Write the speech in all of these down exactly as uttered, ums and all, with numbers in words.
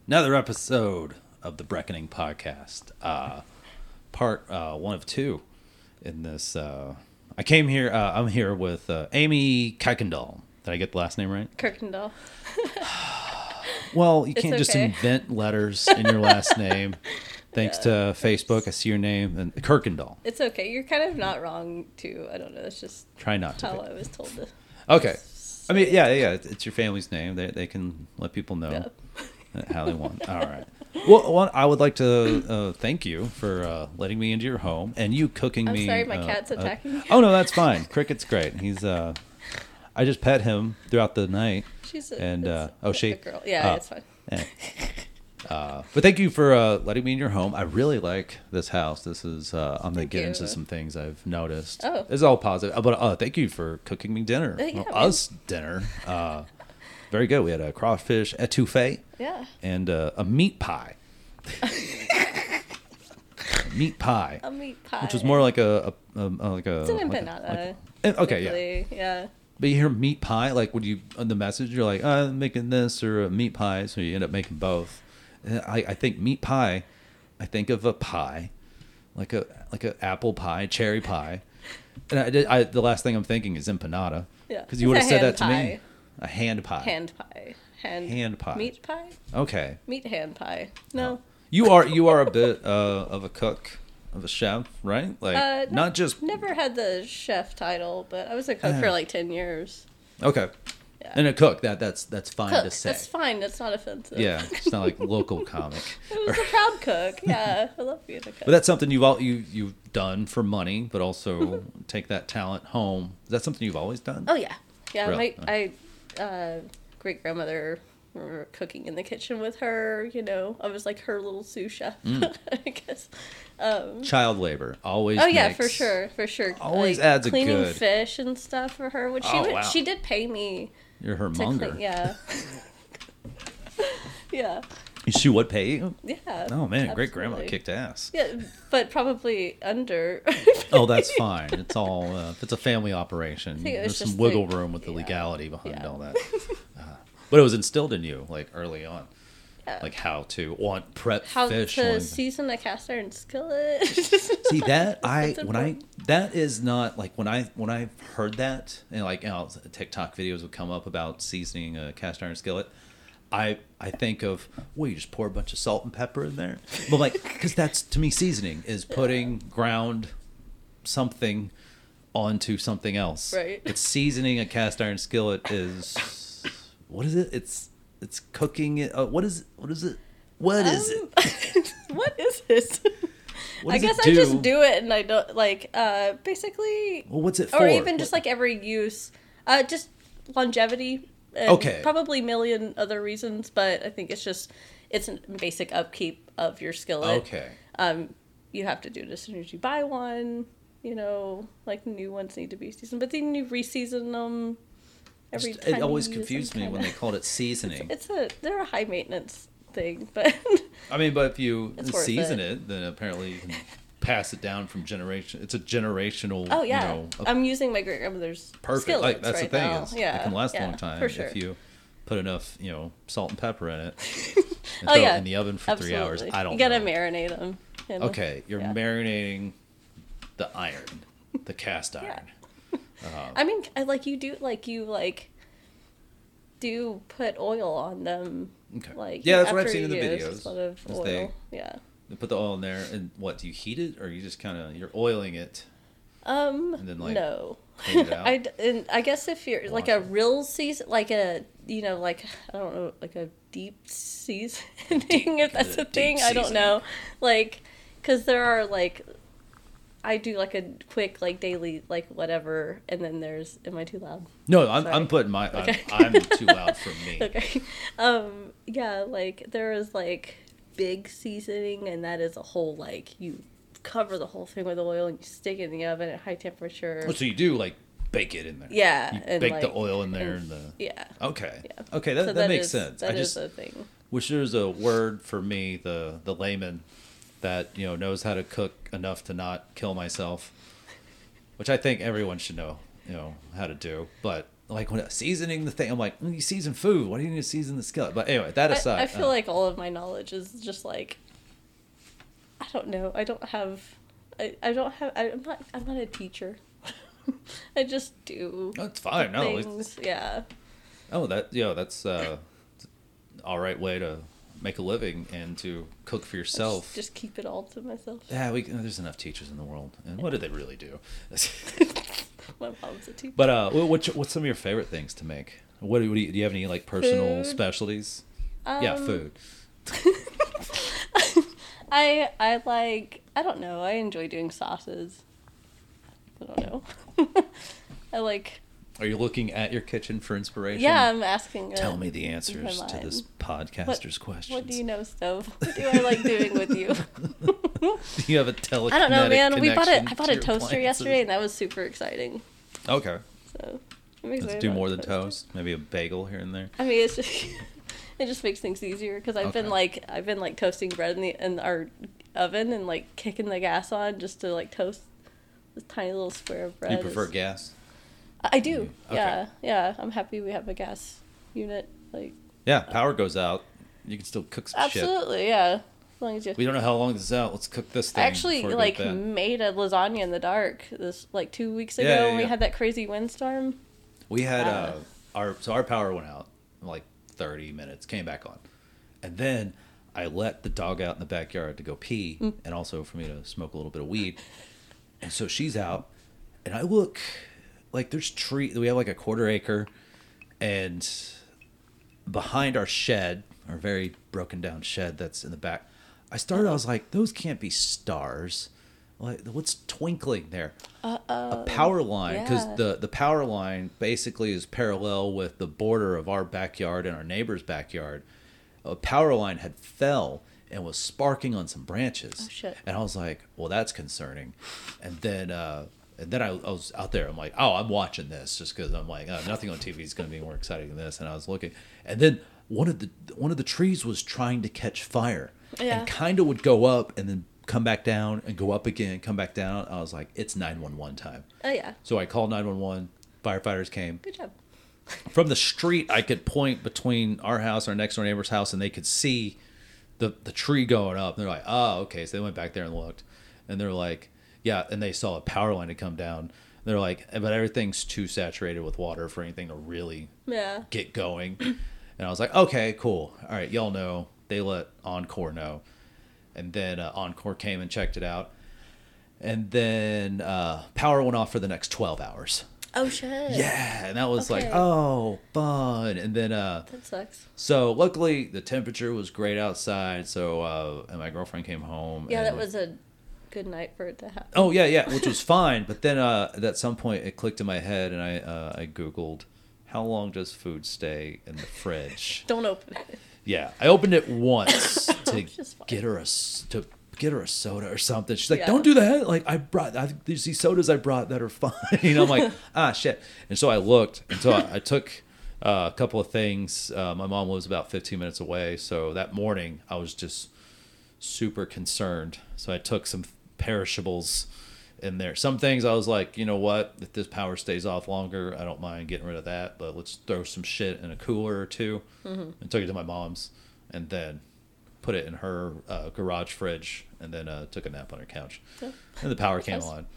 Another episode of the Breckening Podcast. Uh, part uh, one of two in this. Uh, I came here, uh, I'm here with uh, Amy Kuykendall. Did I get the last name right? Kirkendall. Well, you It's can't just okay. invent letters in your last name. Thanks Yeah. to Facebook, I see your name. And Kirkendall. It's okay. You're kind of not wrong, too. I don't know. It's just Try not to how be. I was told to. Okay. I mean, yeah, yeah, it's it's your family's name. They they can let people know Yeah. how they want. All right. Well, one, I would like to uh, thank you for uh, letting me into your home and you cooking I'm me. sorry, my uh, cat's uh, attacking you. Oh no, that's fine. Cricket's great. He's. Uh, I just pet him throughout the night. She's a, And, it's uh, oh, a she- girl. Yeah, uh, it's fine. Eh. Uh, but thank you for uh, letting me in your home. I really like this house. This is uh, I'm gonna Thank get you. into some things I've noticed. Oh. It's all positive. Uh, But uh, thank you for cooking me dinner. Uh, yeah, Well, man. us dinner. Uh, very good. We had a crawfish etouffee Yeah. and uh, a meat pie. meat pie, A meat pie. which was more like a, a, a like a It's an like a- empanada. like- eh, okay, yeah. technically, yeah. But you hear meat pie, like when you on the message, you're like, oh, I'm making this or a meat pie, so you end up making both. And I, I think meat pie, I think of a pie, like a like a apple pie, cherry pie, and I, did, I the last thing I'm thinking is empanada. Yeah. Because you would have It's a said that hand to me. pie. A hand pie. Hand pie. Hand, Hand pie. Meat pie? Okay. Meat hand pie. No. You are you are a bit uh, of a cook, of a chef, right? Like Uh, not just Never had the chef title, but I was a cook Uh. for like ten years. okay. Yeah. And a cook that that's that's fine Cook. to say. That's fine. That's not offensive. Yeah, it's not like local comic. I was a proud cook. Yeah. I love being a cook. But that's something you've all you you've done for money, but also take that talent home. Is that something you've always done? Oh yeah, yeah. Really? My I uh, great grandmother. We were cooking in the kitchen with her. You know, I was like her little sous chef. Mm. I guess. Um, Child labor always. oh yeah, makes- for sure, for sure. always Like, adds a cleaning good- fish and stuff for her. Which she Oh, would, wow. she did pay me You're her to monger. clean. Yeah. yeah. She would pay you. Yeah. Oh man, great grandma absolutely. kicked ass. Yeah, but probably under. Oh, that's fine. It's all uh, if it's a family operation. think it There's was some just wiggle like- room with the yeah. legality behind Yeah. all that. Uh, but it was instilled in you like early on, Yeah. like how to want prep How fish. to when- season a cast iron skillet. See that I That's when I important. that is not like when I when I heard that and like you know, TikTok videos would come up about seasoning a cast iron skillet. I I think of well you just pour a bunch of salt and pepper in there, but like because that's to me seasoning is putting ground something onto something else. Right. It's seasoning a cast iron skillet is what is it? It's it's cooking it. Uh, what is what is it? What is it? Um, what is this? What I does guess it I just do? do it and I don't like uh basically Well, what's it for? or even just What- like every use. Uh just longevity and Okay. probably a million other reasons, but I think it's just it's a basic upkeep of your skillet. Okay. Um you have to do it as soon as you buy one, you know, like new ones need to be seasoned, but then you re-season them every Just- time. it always you use confused them, me when kinda. they called it seasoning. It's a they're a high maintenance thing, but I mean, but if you It's worth season it. it. then apparently you can pass it down from generation. It's a generational. oh yeah, You know, a- I'm using my great grandmother's perfect. skillets Like that's right the thing now. is, yeah, it can last a yeah, long time for sure. if you put enough, you know, salt and pepper in it. And Oh, throw yeah. it in the oven for Absolutely. three hours. I don't. You gotta know. marinate them. You know? Okay, you're Yeah. marinating the iron, the cast iron. I mean, I like you do like you like do put oil on them. Okay. Like Yeah, that's what I've after seen in the you use, videos, Instead of is oil. they- Yeah. You put the oil in there, and what do you heat it, or you just kind of you're oiling it? Um. And then, like, no. clean it out? I d- and I guess if you're like Wash a it. real season, like a you know, like I don't know, like a deep seasoning, if that's a a thing. deep I don't seasoning. know, like, because there are like, I do like a quick like daily like whatever, and then there's am I too loud? No, I'm, Sorry. I'm putting my. Okay. I'm, I'm too loud for me. Okay, um, yeah, like there is like big seasoning, and that is a whole like you cover the whole thing with oil and you stick it in the oven at high temperature. Oh, so you do like bake it in there. Yeah, You and, bake the like- oil in there and- and, the. Yeah. Okay. Yeah. Okay, that, So that, makes is- sense. That I is just a thing. wish there was a word for me, the the layman, that you know knows how to cook enough to not kill myself, which I think everyone should know, you know, how to do. But like when seasoning the thing, I'm like, mm, you season food. Why do you need to season the skillet? But anyway, that aside, I, I feel uh, like all of my knowledge is just like, I don't know. I don't have, I, I don't have. I, I'm not. I'm not a teacher. I just do. that's fine. No, things. Yeah. oh, that yeah, that's uh, all right way to make a living and to cook for yourself. Just, just keep it all to myself. Yeah, we there's enough teachers in the world, and what do they really do? My mom's a teacher. But uh, what what's, what's some of your favorite things to make? What do, what do, you, do you have any like personal Food. specialties? Um, yeah, food. I I like I don't know. I enjoy doing sauces. I don't know. I like. Are you looking at your kitchen for inspiration? Yeah, I'm asking. Tell uh, me the answers my to this mind. podcaster's questions. What do you know, Stove? What do I like doing with you? Do you have a telekinetic I don't know, man. We bought a connection I bought to a your toaster appliances? yesterday, and that was super exciting. Okay. So it makes Let's me do want more a than toaster. toast. Maybe a bagel here and there. I mean, it's just it just makes things easier because I've been Okay. like I've been like toasting bread in the in our oven and like kicking the gas on just to like toast this tiny little square of bread. You prefer is- gas? I do. Okay. Yeah, yeah. I'm happy we have a gas unit. Like Yeah, power goes out. You can still cook some shit. absolutely, yeah. As long as you. We don't know how long this is out. Let's cook this thing. I actually before it goes like bad. made a lasagna in the dark this like two weeks ago Yeah, yeah, when we yeah. had that crazy windstorm. We had uh, uh, our so our power went out in like thirty minutes, came back on, and then I let the dog out in the backyard to go pee, Mm. and also for me to smoke a little bit of weed. And so she's out, and I look like there's tree. We have like a quarter acre, and behind our shed, our very broken down shed that's in the back. I started. I was like, those can't be stars. Like, what's twinkling there? Uh A power line, because yeah. the the power line basically is parallel with the border of our backyard and our neighbor's backyard. A power line had fell and was sparking on some branches. Oh, shit. And I was like, well, that's concerning. And then uh, and then I, I was out there. I'm like, oh, I'm watching this just because I'm like, oh, nothing on T V is going to be more exciting than this. And I was looking, and then one of the one of the trees was trying to catch fire, Yeah. and kind of would go up and then come back down and go up again, come back down. I was like, it's nine one one time. Oh yeah. So I called nine one one. Firefighters came. Good job. From the street, I could point between our house and our next door neighbor's house, and they could see the the tree going up. And they're like, oh, okay. So they went back there and looked. And they're like, yeah. And they saw a power line to come down. They're like, but everything's too saturated with water for anything to really Yeah. get going. And I was like, okay, cool. All right, y'all know. They let Encore know. And then uh, Encore came and checked it out. And then uh, power went off for the next twelve hours. Oh shit. Yeah, and that was like, Okay. oh, fun. And then, uh, That sucks. so luckily the temperature was great outside. So, uh, and my girlfriend came home. Yeah, and, that was a good night for it to happen. Oh yeah, yeah, which was fine. But then uh, at some point it clicked in my head, and I uh, I googled, how long does food stay in the fridge? Don't open it. Yeah, I opened it once to Which is fine. get her a s- to get her a soda or something. She's like, Yeah. "Don't do that!" Like I brought I, there's these sodas I brought that are fine. I'm like, ah, shit. And so I looked, and so I, I took uh, a couple of things. Uh, my mom lives about fifteen minutes away, so that morning I was just super concerned. So I took some perishables in there. Some things I was like, you know what? If this power stays off longer, I don't mind getting rid of that. But let's throw some shit in a cooler or two, Mm-hmm. and took it to my mom's, and then put it in her uh, garage fridge, and then uh, took a nap on her couch. Yeah. And the power came Nice. on.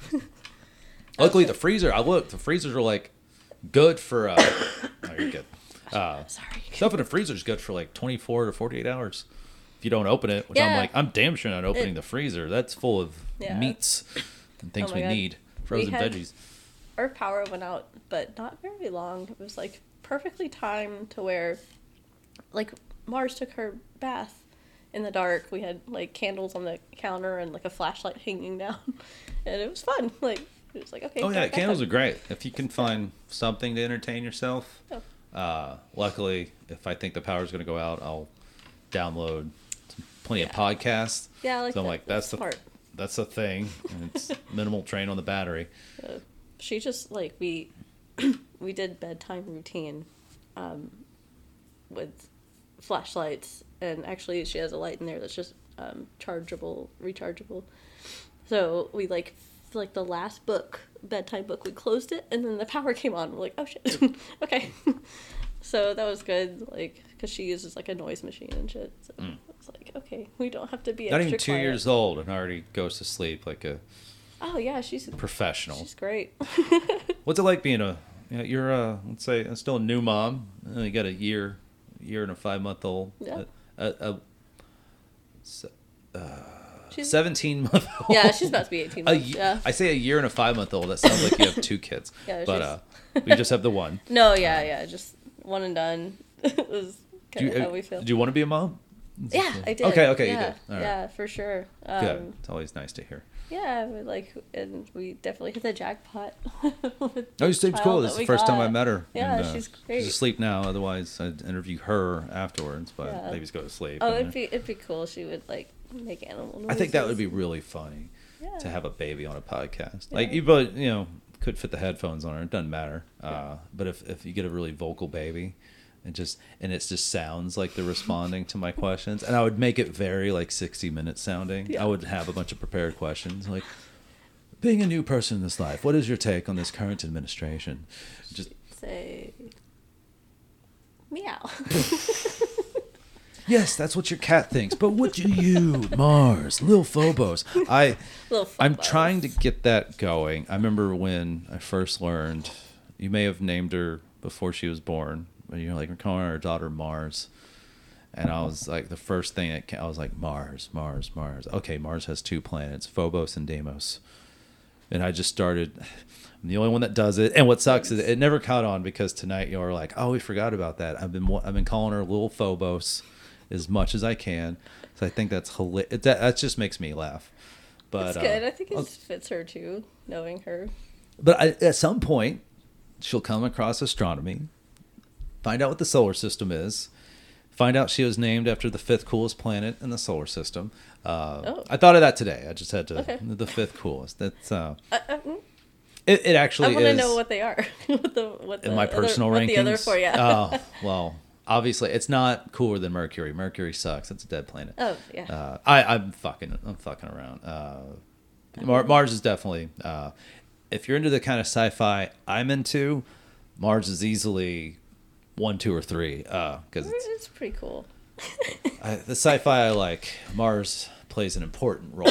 Luckily, the freezer. I looked. The freezers are like good for. Uh, oh, you're good. Uh, Sorry. stuff in the freezer is good for like twenty-four to forty-eight hours. If you don't open it, which I'm Yeah. like, I'm damn sure not opening It- the freezer. That's full of Yeah. meats and things Oh we my God. need. Frozen had- veggies. Our power went out, but not very long. It was like perfectly timed to where, like, Mars took her bath in the dark. We had like candles on the counter and like a flashlight hanging down, and it was fun. Like it was like okay. Oh yeah, bath candles are time. great. If you can find something to entertain yourself. Oh. Uh, luckily, if I think the power's going to go out, I'll download plenty of Yeah. podcasts. Yeah, I like So I'm that. like, that's the smart. that's the thing, and it's minimal drain on the battery. Uh, she just like we we did bedtime routine um, with flashlights, and actually she has a light in there that's just um, chargeable, rechargeable. So we like like the last book, bedtime book, we closed it, and then the power came on. We're like, oh shit, okay. So that was good, like, because she uses like a noise machine and shit. So mm. it's like, okay, we don't have to be not extra even two quiet. years old and already goes to sleep like a oh yeah, she's professional. She's great. What's it like being a you know, you're a let's say still a new mom? You got a year, year and a five month old. Yeah. A, a, a, uh, She's, seventeen month old. Yeah, she's about to be eighteen months. A, yeah. I say a year and a five month old. That sounds like you have two kids. Yeah, but uh, we just have the one. No, yeah, yeah, just one and done. It was kind of how we feel. Do you want to be a mom? Yeah, I did. Okay, okay, yeah, you did. All right. Yeah, for sure. Um, Good. It's always nice to hear. Yeah, we like, and we definitely hit the jackpot. Oh, she seems cool. This is the first got. time I met her. Yeah, and, uh, she's great. She's asleep now. Otherwise, I'd interview her afterwards. But yeah. babies go to sleep. Oh, it'd be it'd be cool. She would like make animal noises. I think that would be really funny. Yeah. To have a baby on a podcast. Yeah. Like you, but you know, could fit the headphones on her. It doesn't matter. Yeah. Uh, but if if you get a really vocal baby. And just and it just sounds like they're responding to my questions, and I would make it very like sixty minutes sounding. Yeah. I would have a bunch of prepared questions, like being a new person in this life. What is your take on this current administration? Just say meow. Yes, that's what your cat thinks. But what do you, Mars, Lil Phobos? I, Lil Phobos. I'm trying to get that going. I remember when I first learned. You may have named her before she was born. You're like, we're calling our daughter Mars. And I was like, the first thing that came, I was like, Mars, Mars, Mars. Okay, Mars has two planets, Phobos and Deimos. And I just started, I'm the only one that does it. And what sucks is it never caught on because tonight you were like, oh, we forgot about that. I've been I've been calling her Little Phobos as much as I can. So I think that's hilarious. That, that just makes me laugh. But That's good. Uh, I think it fits her too, knowing her. But I, at some point, she'll come across astronomy. Find out what the solar system is. Find out she was named after the fifth coolest planet in the solar system. Uh, oh. I thought of that today. I just had to. Okay. The fifth coolest. That's. Uh, uh, uh, it, it actually. I want to is, know what they are. what the what the in my personal other, rankings. What the other four, yeah. Oh well, obviously it's not cooler than Mercury. Mercury sucks. It's a dead planet. Oh yeah. Uh, I I'm fucking I'm fucking around. Uh, Mar- Mars is definitely. Uh, if you're into the kind of sci-fi I'm into, Mars is easily. One, two, or three, because uh, it's, it's pretty cool. I, the sci-fi I like, Mars plays an important role.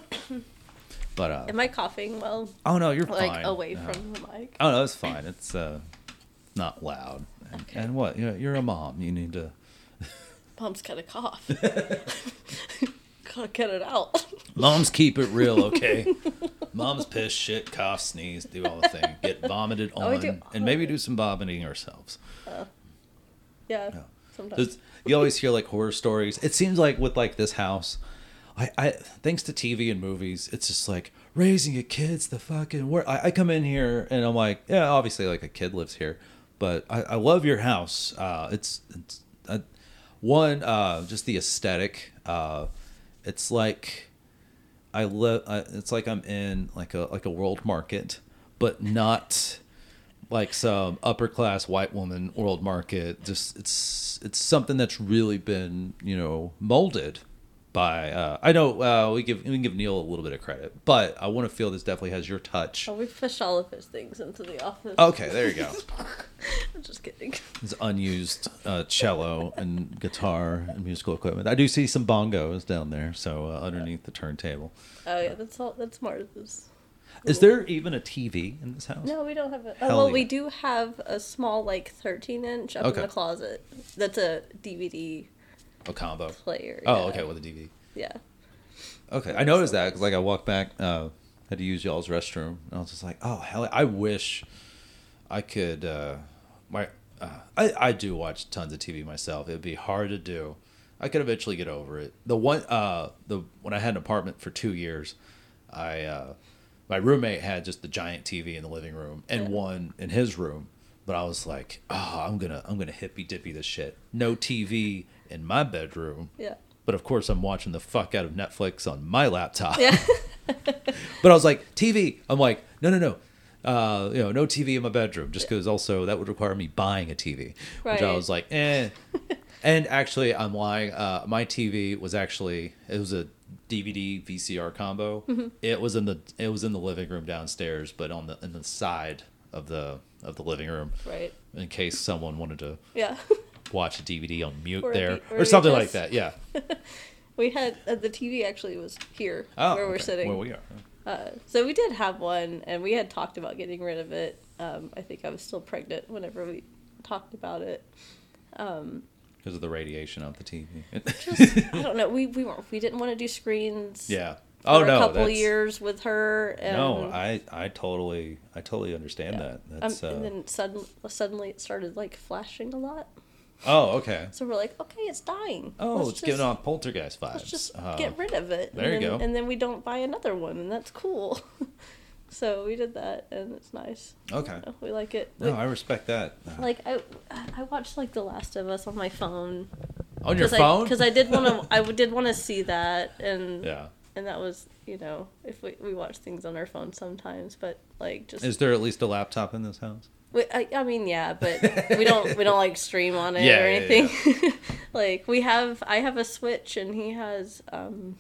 But uh, am I coughing well? Oh no, you're like, fine. Like away no. from the mic. Oh no, it's fine. It's uh, not loud. And, okay. and what? You're, you're a mom. You need to. Mom's got a cough. Gotta get it out. Moms keep it real, okay? Moms piss, shit, cough, sneeze, do all the things. Get vomited on, oh, and maybe do some vomiting ourselves. Uh, yeah, yeah, sometimes. You always hear like horror stories. It seems like with like this house, I, I thanks to T V and movies, it's just like raising a kid's the fucking work. I, I come in here and I'm like, yeah, obviously like a kid lives here, but I, I love your house. Uh, it's it's uh, one uh, just the aesthetic. Uh, It's like I live. It's like I'm in like a like a world market, but not like some upper class white woman world market. Just it's it's something that's really been you know molded by. Uh, I know uh, we give we can give Neil a little bit of credit, but I want to feel this definitely has your touch. Oh, we pushed all of his things into the office. Okay, there you go. I'm just kidding. His unused uh, cello and guitar and musical equipment. I do see some bongos down there, so uh, underneath the turntable. Oh yeah, that's all. That's Mars's. Is there even a T V in this house? No, we don't have a. Oh, well, yeah. We do have a small, like thirteen inch up okay. in the closet. That's a D V D. A combo player. Oh, yeah. okay, with a D V D. Yeah. Okay, I noticed that because like I walked back, uh, had to use y'all's restroom, and I was just like, oh hell, I wish I could. Uh, my uh, I I do watch tons of T V myself. It'd be hard to do. I could eventually get over it. The one uh the when I had an apartment for two years, I uh, my roommate had just the giant T V in the living room and yeah. one in his room. But I was like, oh, I'm gonna I'm gonna hippy dippy this shit. No T V in my bedroom. Yeah. But of course, I'm watching the fuck out of Netflix on my laptop. Yeah. But I was like, T V. I'm like, no, no, no. Uh, you know, no T V in my bedroom. Just because yeah. also that would require me buying a T V. Right. Which I was like, eh. And actually, I'm lying. Uh, my T V was actually, it was a D V D V C R combo. Mm-hmm. It was in the it was in the living room downstairs, but on the in the side of the of the living room, Right. in case someone wanted to Yeah. watch a D V D on mute Or a there V- or or a something V H like S. that. Yeah. We had uh, the T V actually was here Oh, where we're okay. sitting. Where we are. Uh, so we did have one, and we had talked about getting rid of it. Um, I think I was still pregnant whenever we talked about it. Um, Because of the radiation of the T V. just, I don't know. We we weren't, we didn't want to do screens. yeah. For Oh a no. couple that's, years with her. And, no, I I totally I totally understand yeah. that. Um, That's uh, and then sudden, suddenly it started like flashing a lot. oh okay. So we're like, okay, it's dying. Oh, Let's it's just- giving off poltergeist vibes. Let's just Uh, get rid of it. there and you then, go. And then we don't buy another one, and that's cool. So we did that, and it's nice. Okay. We like it. No, I respect that. Uh, Like I, I watched like The Last of Us on my phone. on your Cause phone? Because I, I did want to. I did want to see that, and yeah. and that was, you know, if we we watch things on our phone sometimes, but like just. Is there at least a laptop in this house? we, I, I mean, yeah, but we don't we don't like stream on it Yeah, or yeah, anything. Like we have, I have a Switch, and he has, um,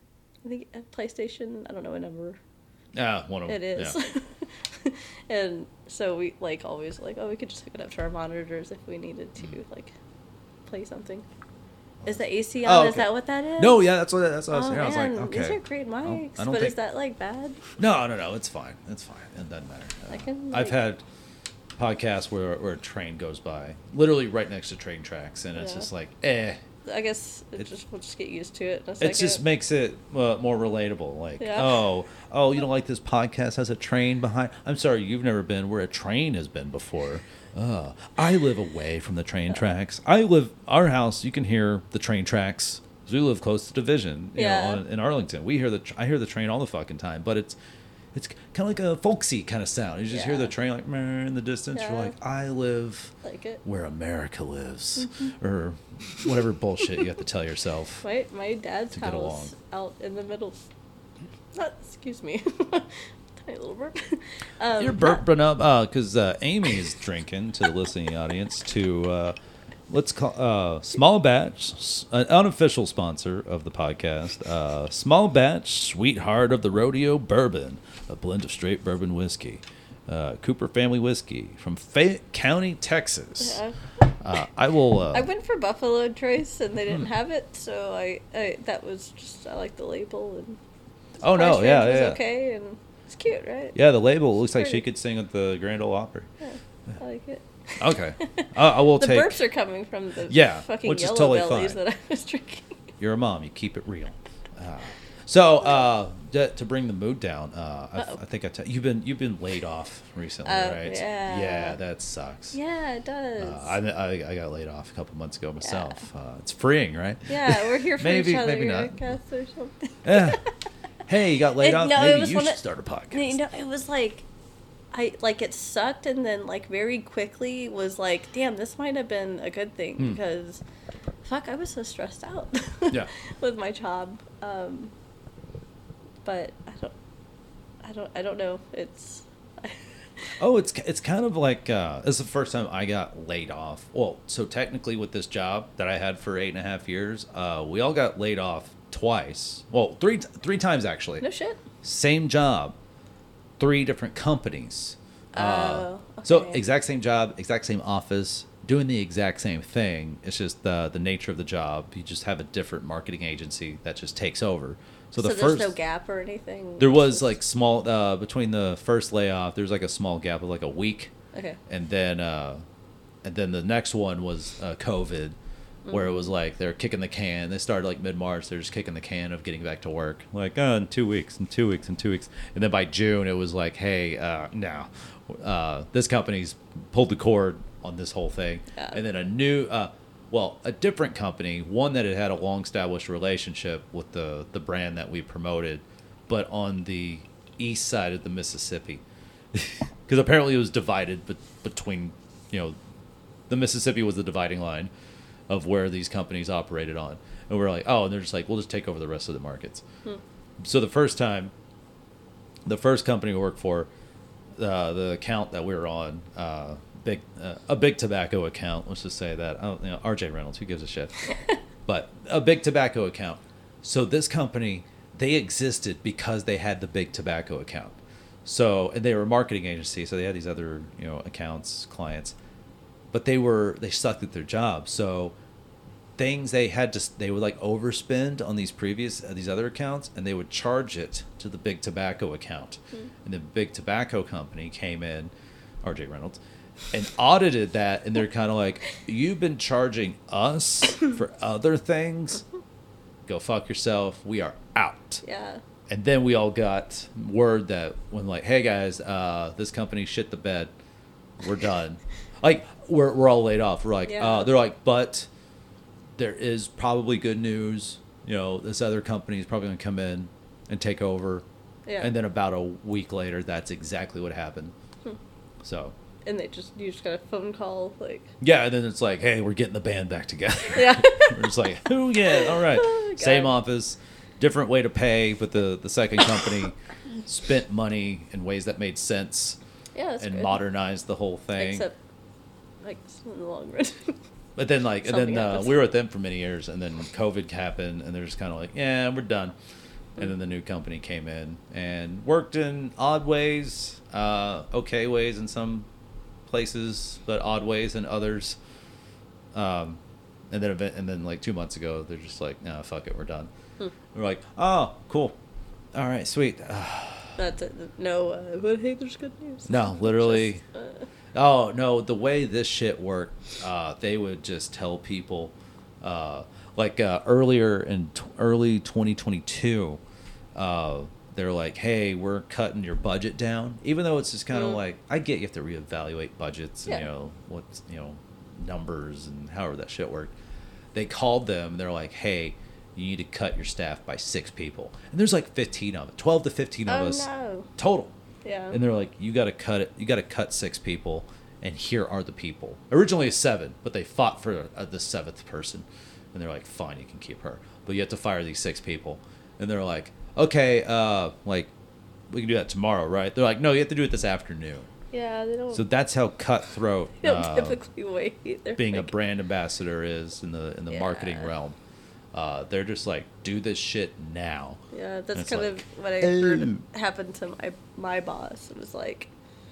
I think a PlayStation. I don't know a number. Yeah, one of them. It is. Yeah. And so we like always like, oh, we could just hook it up to our monitors if we needed to like play something. Is the A C on? Oh, okay. Is that what that is? No, yeah, that's what that's what I was Oh, hearing. I was man, like, okay. These are great mics, I don't but think- is that like bad? No, no, no. It's fine. It's fine. It doesn't matter. Uh, I can, I've like- had podcasts where where a train goes by, literally right next to train tracks, and it's Yeah. just like, eh. I guess it It- just we'll just get used to it. In a It second. just makes it uh, more relatable. Like, Yeah. oh, oh, you don't like this podcast has a train behind? I'm sorry, you've never been where a train has been before. Uh, I live away from the train tracks. I live our house. You can hear the train tracks. 'Cause we live close to Division, you Yeah. know, on, in Arlington. We hear the tr- I hear the train all the fucking time, but it's it's kind of like a folksy kind of sound. You just hear Yeah. the train like "Meh," in the distance. You're Yeah. like, I live like it. where America lives, Mm-hmm. or whatever bullshit you have to tell yourself. My my dad's To get along. house out in the middle. Not excuse me. Tiny little burp. Um, You're not- burping up because uh, Amy is drinking to the listening audience to uh, let's call uh, Small Batch, s- an unofficial sponsor of the podcast. Uh, Small Batch, Sweetheart of the Rodeo Bourbon, a blend of straight bourbon whiskey, uh, Cooper Family Whiskey from Fayette County, Texas. Yeah. Uh, I will. Uh, I went for Buffalo Trace and they didn't Hmm. have it, so I, I that was just I like the label and oh no, price yeah, range was yeah, okay and it's cute, right? yeah. The label looks like she pretty. could sing at the Grand Ole Opry. Yeah, I like it. Okay, I, I will The take. burps are coming from the Yeah, fucking which is yellow totally bellies fine. that I was drinking. You're a mom. You keep it real. Uh, so uh, to, to bring the mood down, uh, I, Uh-oh. I think I t- you've been you've been laid off recently, Oh, right? yeah. Yeah, that sucks. Yeah, it does. Uh, I, I I got laid off a couple months ago myself. Uh, it's freeing, right? yeah, we're here for maybe each other, maybe I not. guess, or something. Yeah. Hey, you got laid It- off? no, it maybe was you one should of- start a podcast. You know, it was like, I like it sucked, and then like very quickly was like, damn, this might have been a good thing Hmm. because, fuck, I was so stressed out. Yeah. With my job, um, but I don't, I don't, I don't know. It's. Oh, it's it's kind of like uh, this is the first time I got laid off. Well, so technically with this job that I had for eight and a half years, uh, we all got laid off twice. Well, three three times actually. No shit. Same job, three different companies. Uh, Oh, So okay. exact same job, exact same office, doing the exact same thing. It's just the the nature of the job. You just have a different marketing agency that just takes over. So So, the there's first no gap or anything. there was It's like just- small uh, between the first layoff. There's like a small gap of like a week, Okay. and then uh, and then the next one was uh, COVID, where it was like they're kicking the can. They started like mid March. They're just kicking the can of getting back to work. Like oh, in two weeks, in two weeks, in two weeks, and then by June it was like, hey, uh, no, uh, this company's pulled the cord on this whole thing, Yeah. and then a new. Uh, well, a different company, one that had had a long-established relationship with the, the brand that we promoted, but on the east side of the Mississippi. Because apparently it was divided be- between, you know, the Mississippi was the dividing line of where these companies operated on. And we're like, oh, and they're just like, we'll just take over the rest of the markets. Hmm. So the first time, the first company we worked for, uh, the account that we were on, uh, big uh, a big tobacco account. Let's just say that. Oh, you know, R J Reynolds, who gives a shit? But a big tobacco account. So this company they existed because they had the big tobacco account. So, and they were a marketing agency, so they had these other, you know, accounts, clients, but they were, they sucked at their job. So things they had to, they would like overspend on these previous, uh, these other accounts, and they would charge it to the big tobacco account. Mm. And the big tobacco company came in, R J Reynolds, and audited that. And they're kind of like, you've been charging us for other things. Go fuck yourself. We are out. Yeah. And then we all got word that when like, hey guys, uh, this company shit the bed. We're done. Like we're we're all laid off. We're like, yeah. uh, they're like, but there is probably good news. You know, this other company is probably gonna come in and take over. Yeah. And then about a week later, that's exactly what happened. Hmm. So. And they just you just got a phone call like. Yeah, and then it's like, hey, we're getting the band back together. Yeah. We're just like, oh yeah, all right, oh, same office. Different way to pay, but the, the second company spent money in ways that made sense. Yeah, that's and good. Modernized the whole thing. Except, like, in the long run. But then, like, and then uh, we were with them for many years, and then COVID happened, and they're just kind of like, yeah, we're done. And then the new company came in and worked in odd ways, uh, okay ways in some places, but odd ways in others. Um, and then, and then, like, two months ago, they're just like, no, fuck it, we're done. We're like, oh, cool. All right, sweet. That's it. No, uh, but hey, there's good news. No, literally. Just, uh... Oh, no, the way this shit worked, uh, they would just tell people, uh, like uh, earlier in t- early twenty twenty-two, uh, they're like, hey, we're cutting your budget down. Even though it's just kind of mm. like, I get you have to reevaluate budgets and, yeah. you know, what's, you know, numbers and however that shit worked. They called them, and they're like, hey, you need to cut your staff by six people. And there's like fifteen of it, twelve to fifteen of oh, us no. total. Yeah. And they're like, you got to cut it. You got to cut six people. And here are the people. Originally it's seven, but they fought for uh, the seventh person. And they're like, fine, you can keep her. But you have to fire these six people. And they're like, okay, uh, like, we can do that tomorrow, right? They're like, no, you have to do it this afternoon. Yeah, they don't. So that's how cutthroat They don't uh, typically wait. They're being like, a brand ambassador is in the in the yeah. marketing realm. Uh, they're just like, do this shit now. Yeah, that's kind like, of what I heard happened to my my boss. It was like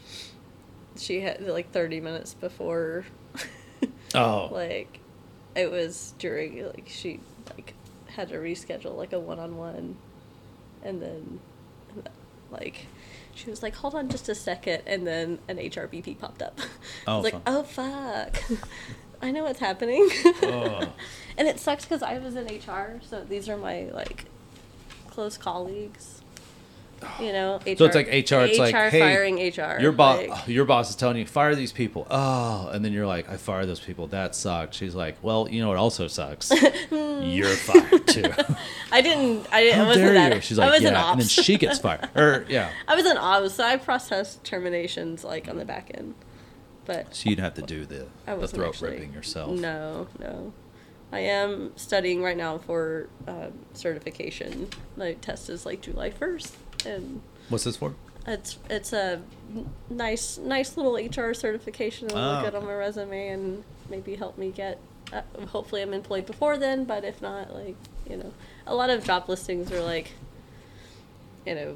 she had like thirty minutes before. Oh. Like, it was during like she like had to reschedule like a one on one, and then like she was like, hold on just a second, and then an H R B P popped up. Oh, I was like, fun. oh fuck. I know what's happening. Oh. And it sucks because I was in H R, so these are my, like, close colleagues. You know, H R. So it's like H R, it's H R like, hey, firing H R. Your boss, like, your boss is telling you, fire these people. Oh, and then you're like, I fired those people. That sucked. She's like, well, you know what also sucks? You're fired too. I didn't. I didn't. How I wasn't dare that, you? She's I like, was yeah, an ops. and then she gets fired. Or yeah. I was an ops, so I processed terminations like on the back end, but so you'd have to do the I the throat actually, ripping yourself. No, no. I am studying right now for um, certification. My test is like July first, and what's this for? It's it's a nice nice little H R certification. It'll Oh, look good okay. on my resume and maybe help me get. Uh, hopefully, I'm employed before then. But if not, like you know, a lot of job listings are like, you know,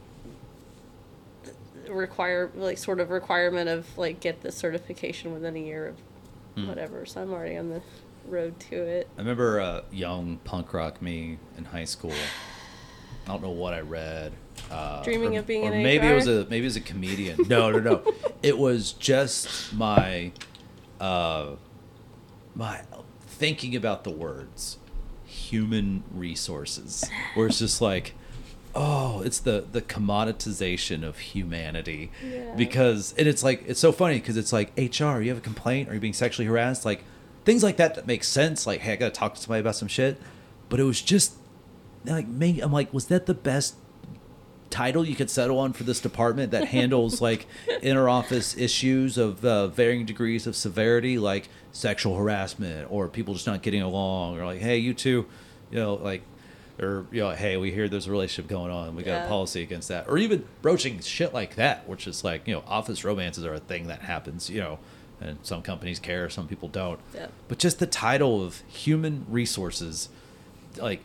require like sort of requirement of like get the certification within a year of hmm. whatever. So I'm already on the road to it. I remember uh, young punk rock me in high school. I don't know what I read. Uh, Dreaming or, of being or an maybe H R? it was a maybe it was a comedian. No, no, no. It was just my uh, my thinking about the words human resources, where it's just like, oh, it's the the commoditization of humanity. Yeah. Because and it's like it's so funny because it's like H R, you have a complaint, are you being sexually harassed, like things like that that make sense. Like, hey, I gotta talk to somebody about some shit. But it was just like me. I'm like, was that the best title you could settle on for this department that handles like inter-office issues of uh, varying degrees of severity, like sexual harassment or people just not getting along, or like, hey, you two, you know, like, or you know, hey, we hear there's a relationship going on, we got Yeah. a policy against that, or even broaching shit like that, which is like, you know, office romances are a thing that happens, you know, and some companies care, some people don't. Yeah. But just the title of human resources, like,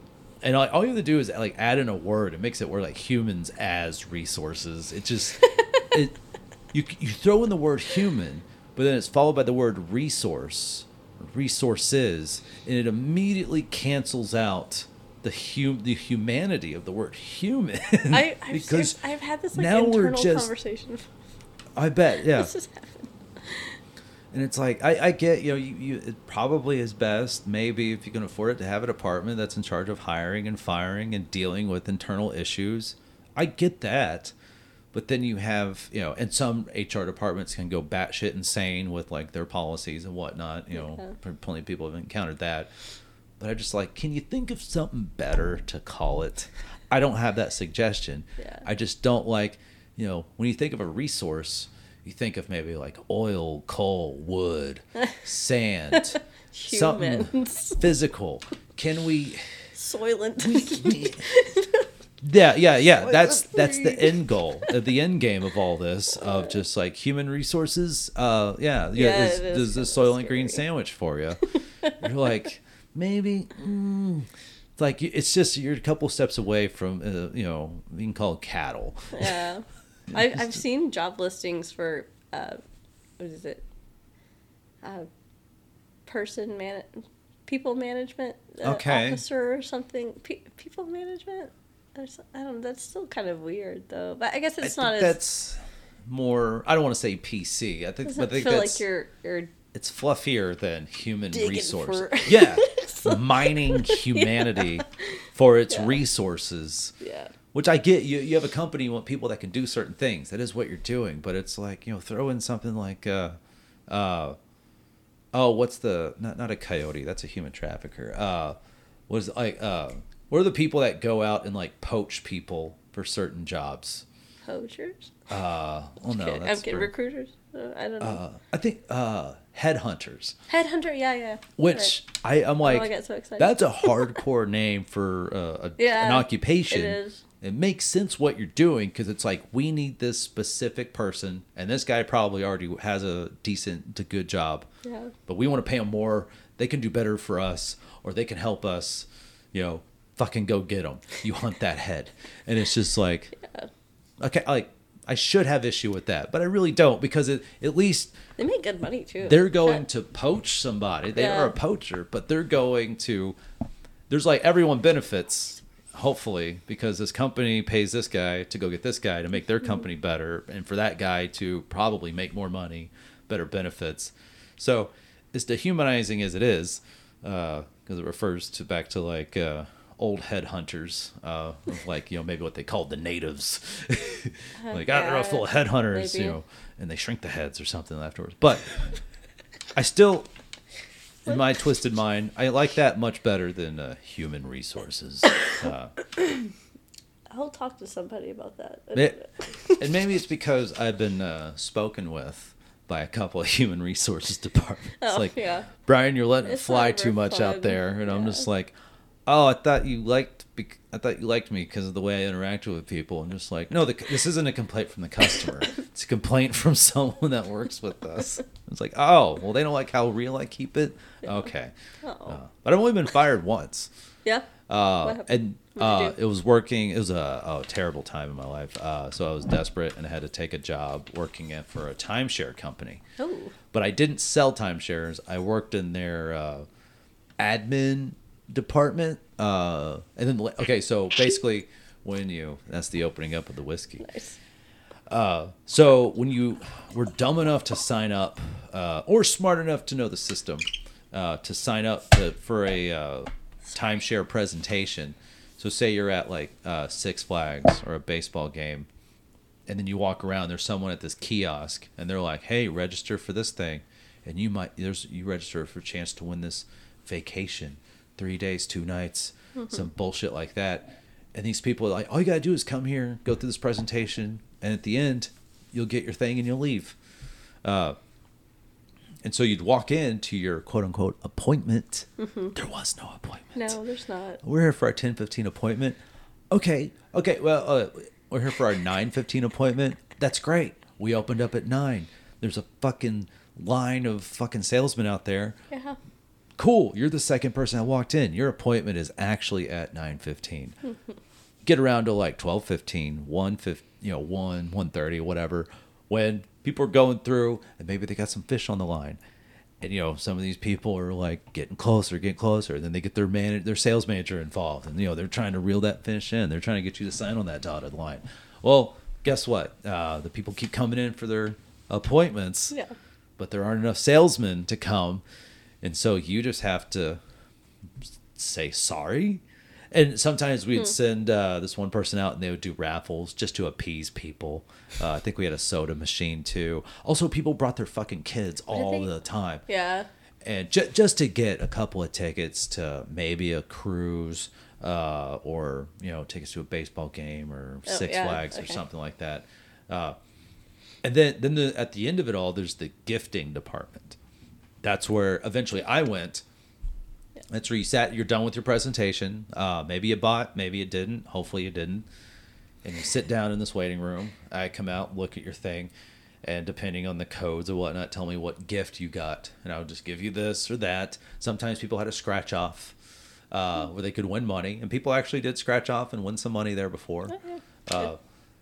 And all, all you have to do is like add in a word. It makes it word like humans as resources. It just it you you throw in the word human, but then it's followed by the word resource, resources, and it immediately cancels out the hum the humanity of the word human. I, I've, because I've had this like now we're internal just- conversation. I bet, yeah. This has happened. And it's like, I, I get, you know, you, you it probably is best, maybe if you can afford it, to have a department that's in charge of hiring and firing and dealing with internal issues. I get that. But then you have, you know, and some H R departments can go batshit insane with like their policies and whatnot. You know, Yeah. plenty of people have encountered that. But I just like, can you think of something better to call it? I don't have that suggestion. Yeah. I just don't like, you know, when you think of a resource, you think of maybe like oil, coal, wood, sand, something Humans. physical. Can we? Soylent. Yeah, yeah, yeah. Soylent That's that's the Green. end goal, uh, the end game of all this, of just like human resources. Uh, yeah, yeah. Yeah, there's, it is there's this kinda soil and green scary. sandwich for you. You're like, maybe. Mm. It's like it's just you're a couple steps away from uh, you know being called cattle. Yeah. I, I've seen job listings for, uh, what is it? Uh, person man, people management uh, Okay. officer or something. Pe- people management? Or so- I don't know. That's still kind of weird though. But I guess I it's think not as. that's more. I don't want to say P C. I think, Doesn't but I think feel that's like you're you're it's fluffier than human digging resource. for- Yeah, mining humanity for its Yeah. resources. yeah. Which I get. You you have a company, you want people that can do certain things. That is what you're doing. But it's like, you know, throw in something like, uh, uh, oh, what's the not not a coyote? That's a human trafficker. Uh, what is it, like? Uh, what are the people that go out and like poach people for certain jobs? Poachers. Uh, oh no, Okay, that's I'm kidding. for- Recruiters. Uh, I don't know. uh, I think uh, headhunters. Headhunter. Yeah, yeah. Which I I'm like, I get so excited. that's a hardcore name for uh, a, Yeah, an occupation. it is. It makes sense what you're doing because it's like we need this specific person, and this guy probably already has a decent to good job, Yeah. but we want to pay them more. They can do better for us, or they can help us. You know, fucking go get them. You want that head, and it's just like, Yeah. okay, like I should have issue with that, but I really don't because it, at least They make good money too. they're going to poach somebody. They Yeah. are a poacher, but they're going to. There's like everyone benefits, hopefully, because this company pays this guy to go get this guy to make their company better, and for that guy to probably make more money, better benefits. So, as dehumanizing as it is, because it refers to back to like uh, old headhunters, uh, of like you know maybe what they called the natives, like ah, they're all full of headhunters, maybe. you know, and they shrink the heads or something afterwards. But I still. In my twisted mind, I like that much better than uh, human resources. Uh, I'll talk to somebody about that. it- and maybe it's because I've been uh, spoken with by a couple of human resources departments. Oh, like, yeah. Brian, you're letting it It's fly not too ever much out fun. there, and I'm Yeah. just like, oh, I thought you liked. Bec- I thought you liked me because of the way I interacted with people, and just like, no, the, this isn't a complaint from the customer. It's a complaint from someone that works with us. It's like, oh, well, they don't like how real I keep it. Okay, Oh. uh, but I've only been fired once. Yeah. Uh, What happened? and What'd you uh, do? it was working. It was a, a terrible time in my life. Uh, so I was desperate and I had to take a job working at for a timeshare company. Oh. But I didn't sell timeshares. I worked in their uh, admin department. Uh, and then okay, so basically, when you that's the opening up of the whiskey. Nice. Uh, so when you were dumb enough to sign up, uh, or smart enough to know the system, uh, to sign up to, for a uh, timeshare presentation. So say you're at like uh, Six Flags or a baseball game, and then you walk around. There's someone at this kiosk, and they're like, "Hey, register for this thing," and you might there's you register for a chance to win this vacation, three days, two nights, some bullshit like that. And these people are like, all you gotta do is come here, go through this presentation, and at the end, you'll get your thing and you'll leave. Uh, and so you'd walk into your quote unquote appointment. There was no appointment. No, there's not. We're here for our ten fifteen appointment. Okay, okay, well, uh, we're here for our nine fifteen appointment. That's great. We opened up at nine. There's a fucking line of fucking salesmen out there. Yeah. Cool. You're the second person that walked in. Your appointment is actually at nine fifteen. Get around to like twelve fifteen, one fifteen, you know, one, one thirty, whatever. When people are going through and maybe they got some fish on the line. And, you know, some of these people are like getting closer, getting closer. And then they get their man, their sales manager involved. And, you know, they're trying to reel that fish in. They're trying to get you to sign on that dotted line. Well, guess what? Uh, the people keep coming in for their appointments. Yeah. But there aren't enough salesmen to come. And so you just have to say sorry. And sometimes we'd hmm. send uh, this one person out and they would do raffles just to appease people. Uh, I think we had a soda machine too. Also, people brought their fucking kids all think, the time. Yeah. And ju- just to get a couple of tickets to maybe a cruise uh, or, you know, tickets to a baseball game or oh, Six yeah. Flags okay. or something like that. Uh, and then, then the, at the end of it all, there's the gifting department. That's where eventually I went. That's where you sat, you're done with your presentation. Uh, maybe you bought, maybe you didn't. Hopefully you didn't. And you sit down in this waiting room. I come out, look at your thing, and depending on the codes or whatnot, tell me what gift you got. And I would just give you this or that. Sometimes people had a scratch off uh, where they could win money. And people actually did scratch off and win some money there before. Uh,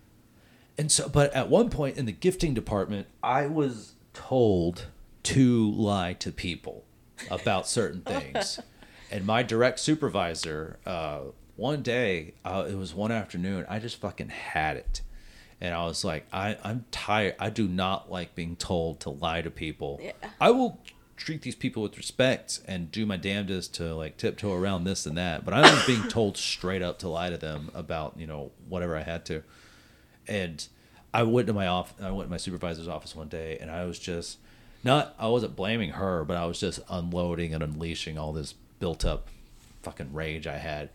and so, but at one point in the gifting department, I was told to lie to people about certain things. And my direct supervisor, uh, one day, uh, it was one afternoon, I just fucking had it. And I was like, I, I'm tired. I do not like being told to lie to people. Yeah. I will treat these people with respect and do my damnedest to like tiptoe around this and that. But I was being told straight up to lie to them about, you know, whatever I had to. And I went to my off, I went to my supervisor's office one day and I was just not, I wasn't blaming her, but I was just unloading and unleashing all this built up fucking rage I had.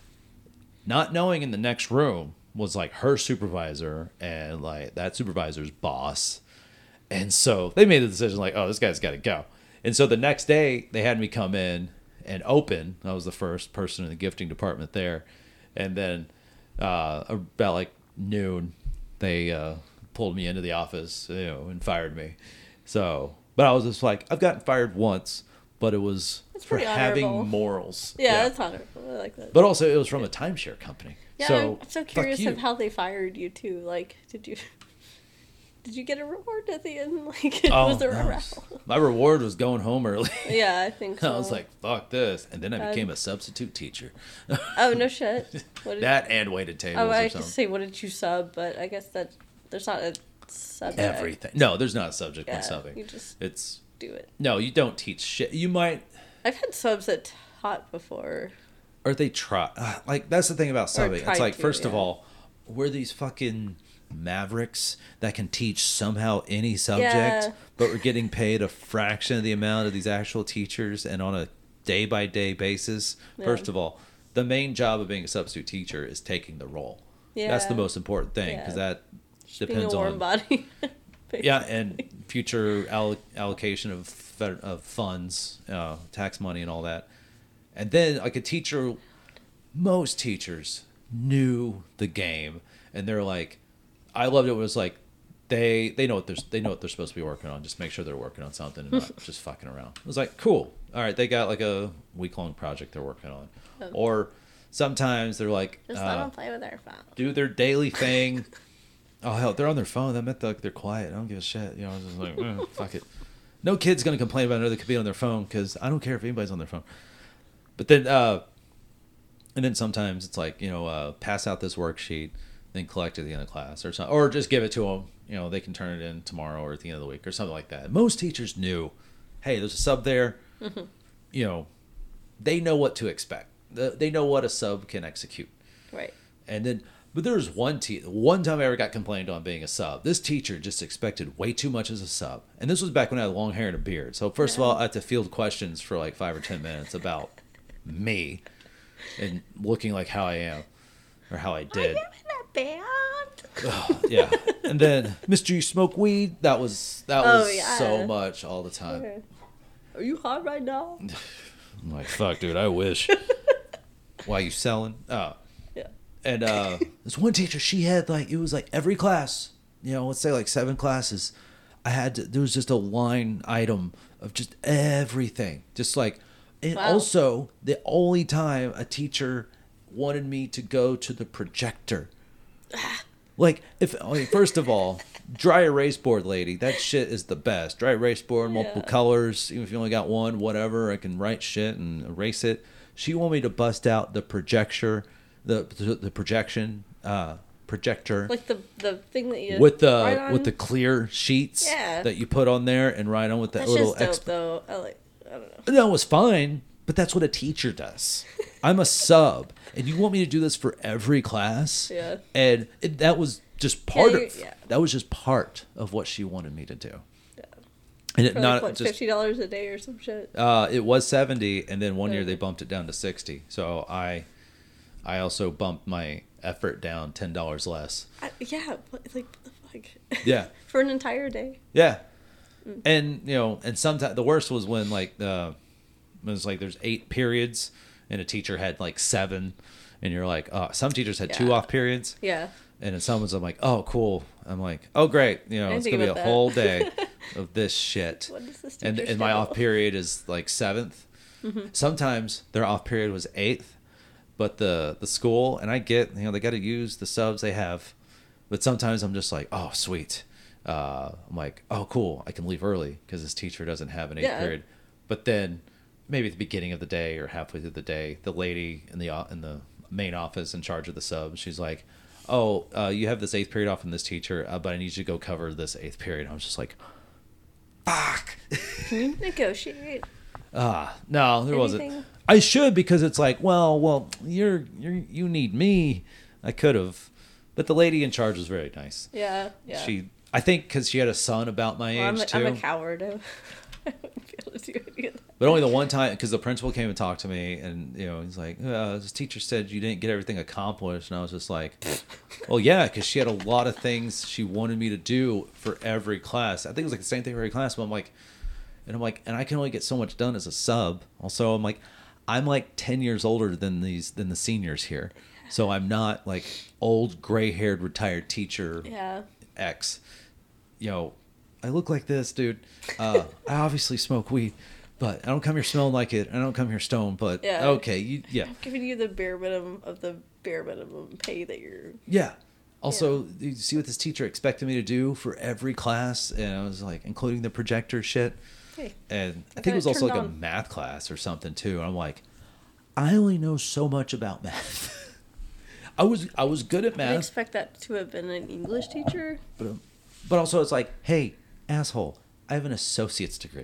Not knowing in the next room was like her supervisor and like that supervisor's boss. And so they made the decision like, oh, this guy's got to go. And so the next day they had me come in and open. I was the first person in the gifting department there. And then uh, about like noon, they uh, pulled me into the office, you know, and fired me. So, but I was just like, I've gotten fired once, but it was for having morals. Yeah, yeah, that's honorable. I like that. But also, it was from a timeshare company. Yeah, so, I'm so curious of how they fired you too. Like, did you did you get a reward at the end? Like, oh, was there no. a raffle? My reward was going home early. Yeah, I think so. I was like, fuck this, and then I became um, a substitute teacher. Oh no shit! What did, that and waited tables. Oh, I or something. could say what did you sub, but I guess that there's not a subject. Everything. No, there's not a subject yeah, when subbing. You just it's do it. No, you don't teach shit. You might. I've had subs that taught before. Or they try. Uh, like, that's the thing about subbing. It's like, to, first yeah. of all, we're these fucking mavericks that can teach somehow any subject, yeah. but we're getting paid a fraction of the amount of these actual teachers and on a day-by-day basis. Yeah. First of all, the main job of being a substitute teacher is taking the role. Yeah. That's the most important thing because yeah. that Just depends being a warm on... body. Yeah, and future alloc- allocation of fed- of funds, uh, tax money, and all that. And then, like a teacher, most teachers knew the game, and they're like, I loved it. It was like they they know what they're they know what they're supposed to be working on. Just make sure they're working on something and not just fucking around. It was like, cool. All right, they got like a week long project they're working on, oh. Or sometimes they're like, just uh, let them play with their phone, do their daily thing. Oh, hell, they're on their phone. That meant like they're quiet. I don't give a shit. You know, I was just like, eh, fuck it. No kid's going to complain about another kid being on their phone because I don't care if anybody's on their phone. But then, uh, and then sometimes it's like, you know, uh, pass out this worksheet, then collect it at the end of class or something. Or just give it to them. You know, they can turn it in tomorrow or at the end of the week or something like that. Most teachers knew, hey, there's a sub there. Mm-hmm. You know, they know what to expect. They know what a sub can execute. Right. And then... But there was one te- one time I ever got complained on being a sub. This teacher just expected way too much as a sub. And this was back when I had long hair and a beard. So first yeah. of all, I had to field questions for like five or ten minutes about me and looking like how I am or how I did. Are you in a band? Oh, yeah. And then, Mister You smoke weed? That was that oh, was yeah. so much all the time. Okay. Are you hot right now? I'm like, fuck, dude, I wish. Why you selling? Oh. And uh, this one teacher, she had like, it was like every class, you know, let's say like seven classes. I had to, there was just a line item of just everything. Just like And Wow. also, the only time a teacher wanted me to go to the projector. Like, if I mean, first of all, dry erase board lady, that shit is the best. Dry erase board, multiple Yeah. colors, even if you only got one, whatever, I can write shit and erase it. She wanted me to bust out the projector, the the, the projection, uh, projector. Like the the thing that you With write the on? with the clear sheets Yeah. that you put on there and write on with that That's little just exp- dope, though. I like. I don't know. No, it was fine, but that's what a teacher does. I'm a sub, and you want me to do this for every class? Yeah. And it, that was just part you- of yeah. that was just part of what she wanted me to do. Yeah. And it For not like, what, just fifty dollars a day or some shit. uh, it was seventy, and then one year they Okay. bumped it down to sixty. So I, I also bumped my effort down ten dollars less. I, yeah, what, like what the fuck? Yeah. For an entire day. Yeah, and you know, and sometimes the worst was when like the it was like there's eight periods, and a teacher had like seven, and you're like, oh, some teachers had two Yeah. off periods, Yeah. and then some was I'm like, oh, cool. I'm like, oh, great. You know, I it's didn't gonna be a think about whole that. day of this shit. What is this And teacher's and my off schedule? period is like seventh. Mm-hmm. Sometimes their off period was eighth, but the the school and I get you know they got to use the subs they have, but sometimes I'm just like, oh, sweet. Uh, I'm like, oh, cool. I can leave early because this teacher doesn't have an eighth Yeah. period. But then maybe at the beginning of the day or halfway through the day, the lady in the o- in the main office in charge of the subs, she's like, oh, uh, you have this eighth period off from this teacher, uh, but I need you to go cover this eighth period. I was just like, fuck. Can you negotiate? Ah, no, there wasn't. Anything? I should because it's like, well, well, you're you're you need me. I could have, but the lady in charge was very nice. Yeah. Yeah. She, I think, because she had a son about my Well, I'm, age a, too. I'm a coward. I wouldn't be able to do any of that. But only the one time, because the principal came and talked to me, and you know, he's like, uh, "This teacher said you didn't get everything accomplished," and I was just like, "Well, yeah, because she had a lot of things she wanted me to do for every class. I think it was like the same thing for every class." But I'm like, and I'm like, and I can only get so much done as a sub. Also, I'm like, I'm like ten years older than these than the seniors here, so I'm not like old gray-haired retired teacher Yeah. X. You know, I look like this, dude. Uh, I obviously smoke weed. But I don't come here smelling like it. I don't come here stoned. But Yeah. okay, you, yeah, I'm giving you the bare minimum of the bare minimum pay that you're. yeah. Also, you see what this teacher expected me to do for every class, and I was like, including the projector shit. Hey. And I I think it was got it also like turned a on. math class or something too. And I'm like, I only know so much about math. I was I was good at I math, expect that to have been an English teacher. but but also it's like, hey, asshole, I have an associate's degree,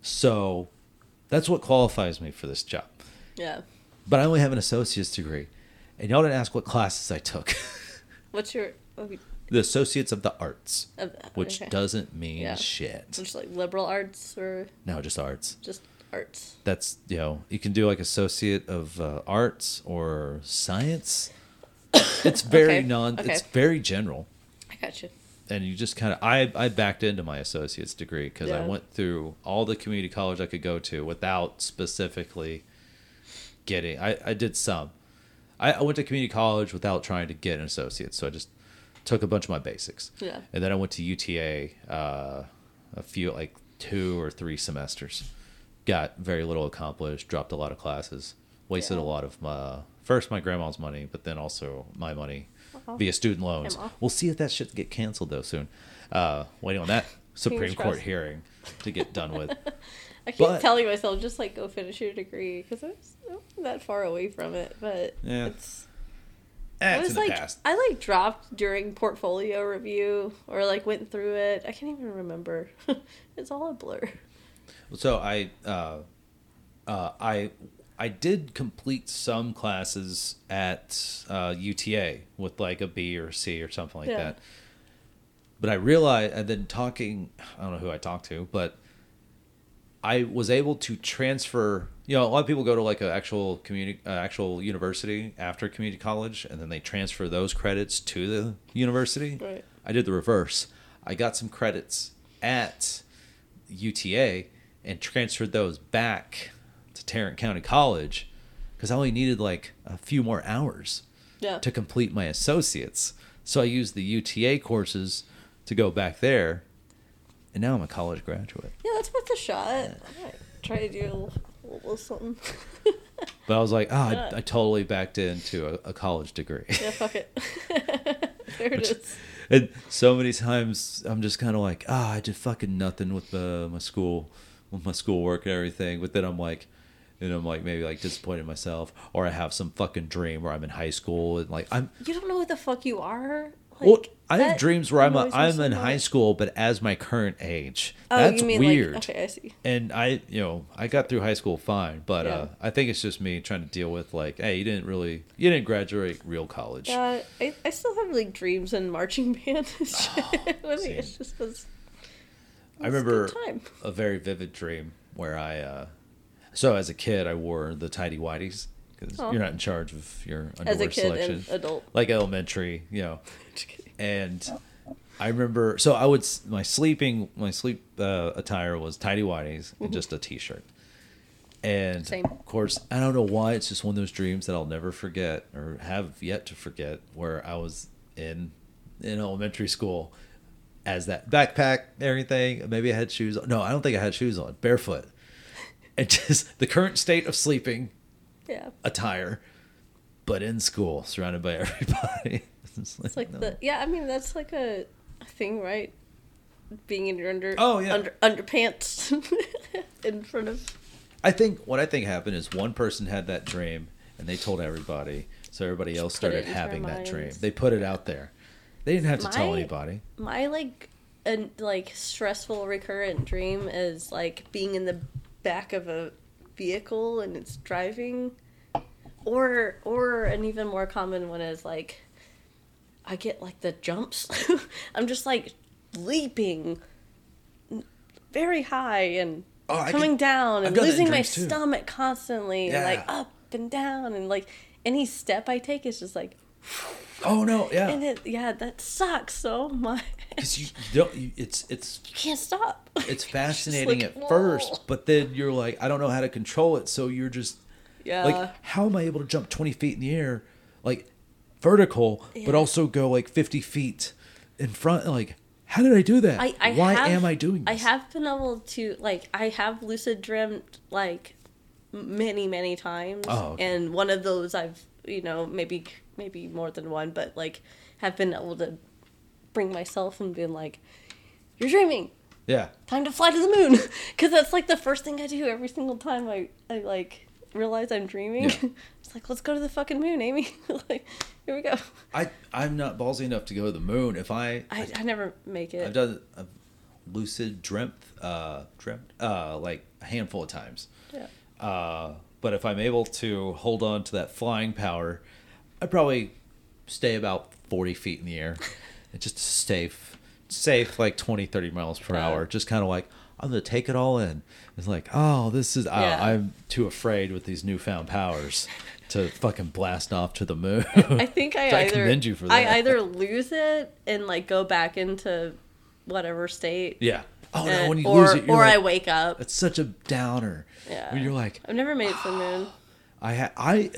so that's what qualifies me for this job. Yeah. But I only have an associate's degree. And y'all didn't ask what classes I took. What's your? Okay. The Associates of the Arts, Of, which okay. doesn't mean Yeah. shit. Just like liberal arts or No, just arts. just arts. That's, you know, you can do like Associate of uh, Arts or Science. It's very Okay, non, okay. it's very general. I got you. And you just kind of, I, I backed into my associate's degree because I Yeah. went through all the community college I could go to without specifically getting, I, I did some. I, I went to community college without trying to get an associate. So I just took a bunch of my basics. Yeah. And then I went to U T A uh, a few, like two or three semesters. Got very little accomplished, dropped a lot of classes, wasted Yeah. a lot of my, first my grandma's money, but then also my money Uh-huh. via student loans. Emma. We'll see if that shit get canceled though soon. Uh, waiting on that Supreme Fingers Court crossed. hearing to get done with. I keep But- telling myself just like go finish your degree because I'm not that far away from it, but Yeah. it's. Eh, I it's was in the like, past. I like dropped during portfolio review or like went through it. I can't even remember. It's all a blur. So I, uh, uh, I, I did complete some classes at uh, U T A with like a B or C or something like Yeah. that. But I realized, and then talking, I don't know who I talked to, but I was able to transfer. You know, a lot of people go to like an actual community, uh, actual university after community college, and then they transfer those credits to the university. Right. I did the reverse. I got some credits at U T A and transferred those back to Tarrant County College because I only needed like a few more hours Yeah. to complete my associates. So I used the U T A courses to go back there, and now I'm a college graduate. Yeah, that's worth a shot. I might try to do a little something. But I was like, oh, Yeah. I, I totally backed into a, a college degree. Yeah, fuck it. There it is. And so many times I'm just kind of like, ah, I did fucking nothing with the, my school, with my schoolwork and everything. But then I'm like, and I'm like maybe like disappointed in myself, or I have some fucking dream where I'm in high school and like I'm. You don't know what the fuck you are? Like, Well, I have that dreams where I'm a, annoys me I'm so in much. high school, but as my current age. Oh, That's you mean weird. like, okay, I see. And I, you know, I got through high school fine, but Yeah. uh, I think it's just me trying to deal with like, hey, you didn't really, you didn't graduate real college. Yeah, I, I still have like dreams in marching band and shit. I mean, same. it's just was. I remember Good time. a very vivid dream where I, uh, so as a kid, I wore the tidy whities because Oh. you're not in charge of your underwear As a kid selection. and adult. Like elementary, you know. Just kidding. And I remember, so I would, s- my sleeping, my sleep uh, attire was tidy whities and just a t-shirt. And Same. of course, I don't know why, it's just one of those dreams that I'll never forget or have yet to forget, where I was in in elementary school as that backpack, everything. Maybe I had shoes on. No, I don't think I had shoes on. Barefoot. And just the current state of sleeping Yeah. attire, but in school, surrounded by everybody. It's like, It's like no. the yeah, I mean that's like a, a thing, right? Being in your under Oh, yeah. under underpants in front of I think what I think happened is one person had that dream and they told everybody, so everybody else put started it into our having that dream. minds. They put it out there. They didn't have to tell My- anybody. my like a like stressful recurrent dream is like being in the back of a vehicle and it's driving, or or an even more common one is like I get like the jumps. I'm just like leaping very high and Oh, I coming can- down I've and done that in losing my dreams, too. stomach constantly and like Yeah. up and down and like any step I take is just like Oh no, and yeah, it yeah that sucks so much. because you, you don't. You, it's it's You can't stop. it's fascinating like, at first, whoa. but then you're like, I don't know how to control it, so you're just Yeah. like, how am I able to jump twenty feet in the air, like vertical, but Yeah. also go like fifty feet in front? Like, how did I do that? I, I Why have, am I doing this? I have been able to like I have lucid dreamt like many many times, Oh, okay. and one of those I've you know maybe maybe more than one, but like have been able to bring myself and been like, you're dreaming. Yeah. Time to fly to the moon, because that's like the first thing I do every single time I I like realize I'm dreaming. Yeah. It's like, let's go to the fucking moon, Amy. Like, here we go. I I'm not ballsy enough to go to the moon. If I, I, I never make it. I've done I've lucid dreamt uh dreamt uh like a handful of times. Yeah. Uh, but if I'm able to hold on to that flying power, I'd probably stay about forty feet in the air, and just safe, safe like twenty, thirty miles per Yeah. hour. Just kind of like, I'm gonna take it all in. It's like, oh, this is. Uh, Yeah. I'm too afraid with these newfound powers to fucking blast off to the moon. I think I So I either commend you for I that. either lose it and like go back into whatever state. Yeah. Oh no, uh, when you or lose it, you're or like, I wake up. it's such a downer. Yeah. When you're like, I've never made it to the moon. I ha- I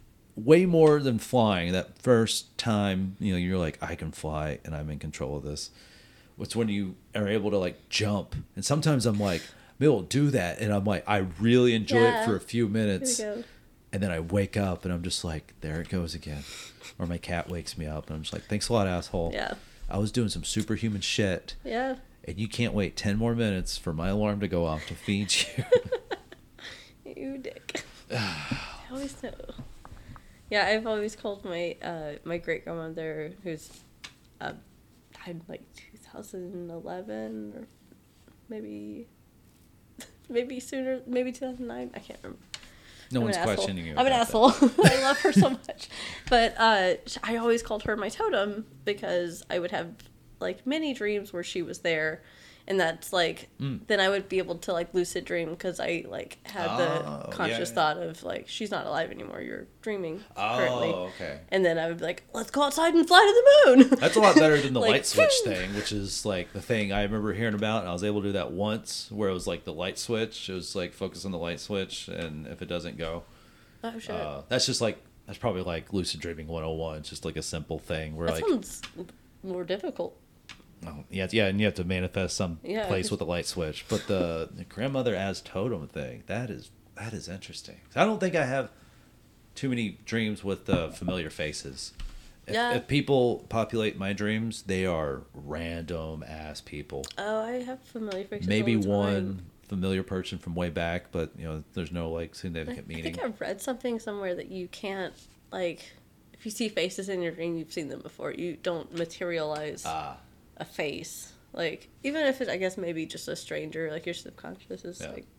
way more than flying. That first time, you know, you're like, I can fly and I'm in control of this. It's when you are able to like jump, and sometimes I'm like, I'm able to do that, and I'm like, I really enjoy Yeah. it for a few Here minutes, we go. and then I wake up and I'm just like, there it goes again, or my cat wakes me up and I'm just like, thanks a lot, asshole. Yeah. I was doing some superhuman shit, Yeah. and you can't wait ten more minutes for my alarm to go off to feed you. You dick. I always know. Yeah, I've always called my uh my great grandmother, who's uh, died in like two thousand eleven or maybe maybe sooner, maybe two thousand nine. I can't remember. No I'm one's an asshole. questioning you. I'm an about asshole. I love her so much, but uh, I always called her my totem because I would have like many dreams where she was there, and that's like Mm. then I would be able to like lucid dream because I like had Oh, the conscious yeah. thought of like she's not alive anymore. You're dreaming that. currently, Oh, okay. and then I would be like, let's go outside and fly to the moon. That's a lot better than the Like, light switch whew. thing, which is like the thing I remember hearing about, and I was able to do that once, where it was like the light switch. It was like focus on the light switch, and if it doesn't go, Oh shit. uh, that's just like that's probably like lucid dreaming one oh one. It's just like a simple thing where that like, sounds more difficult. oh, yeah, yeah, and you have to manifest some Yeah, place 'cause- with a light switch. But the, the grandmother as totem thing, that is that is interesting. I don't think I have too many dreams with uh, familiar faces. If, Yeah. if people populate my dreams, they are random ass people. Oh, I have familiar faces. Maybe all the one time. familiar person from way back, but you know, there's no like I, significant I meaning. think I've read something somewhere that you can't, like, if you see faces in your dream, you've seen them before. You don't materialize Ah, a face. Like, even if it's, I guess, maybe just a stranger, like, your subconscious is, Yeah. like,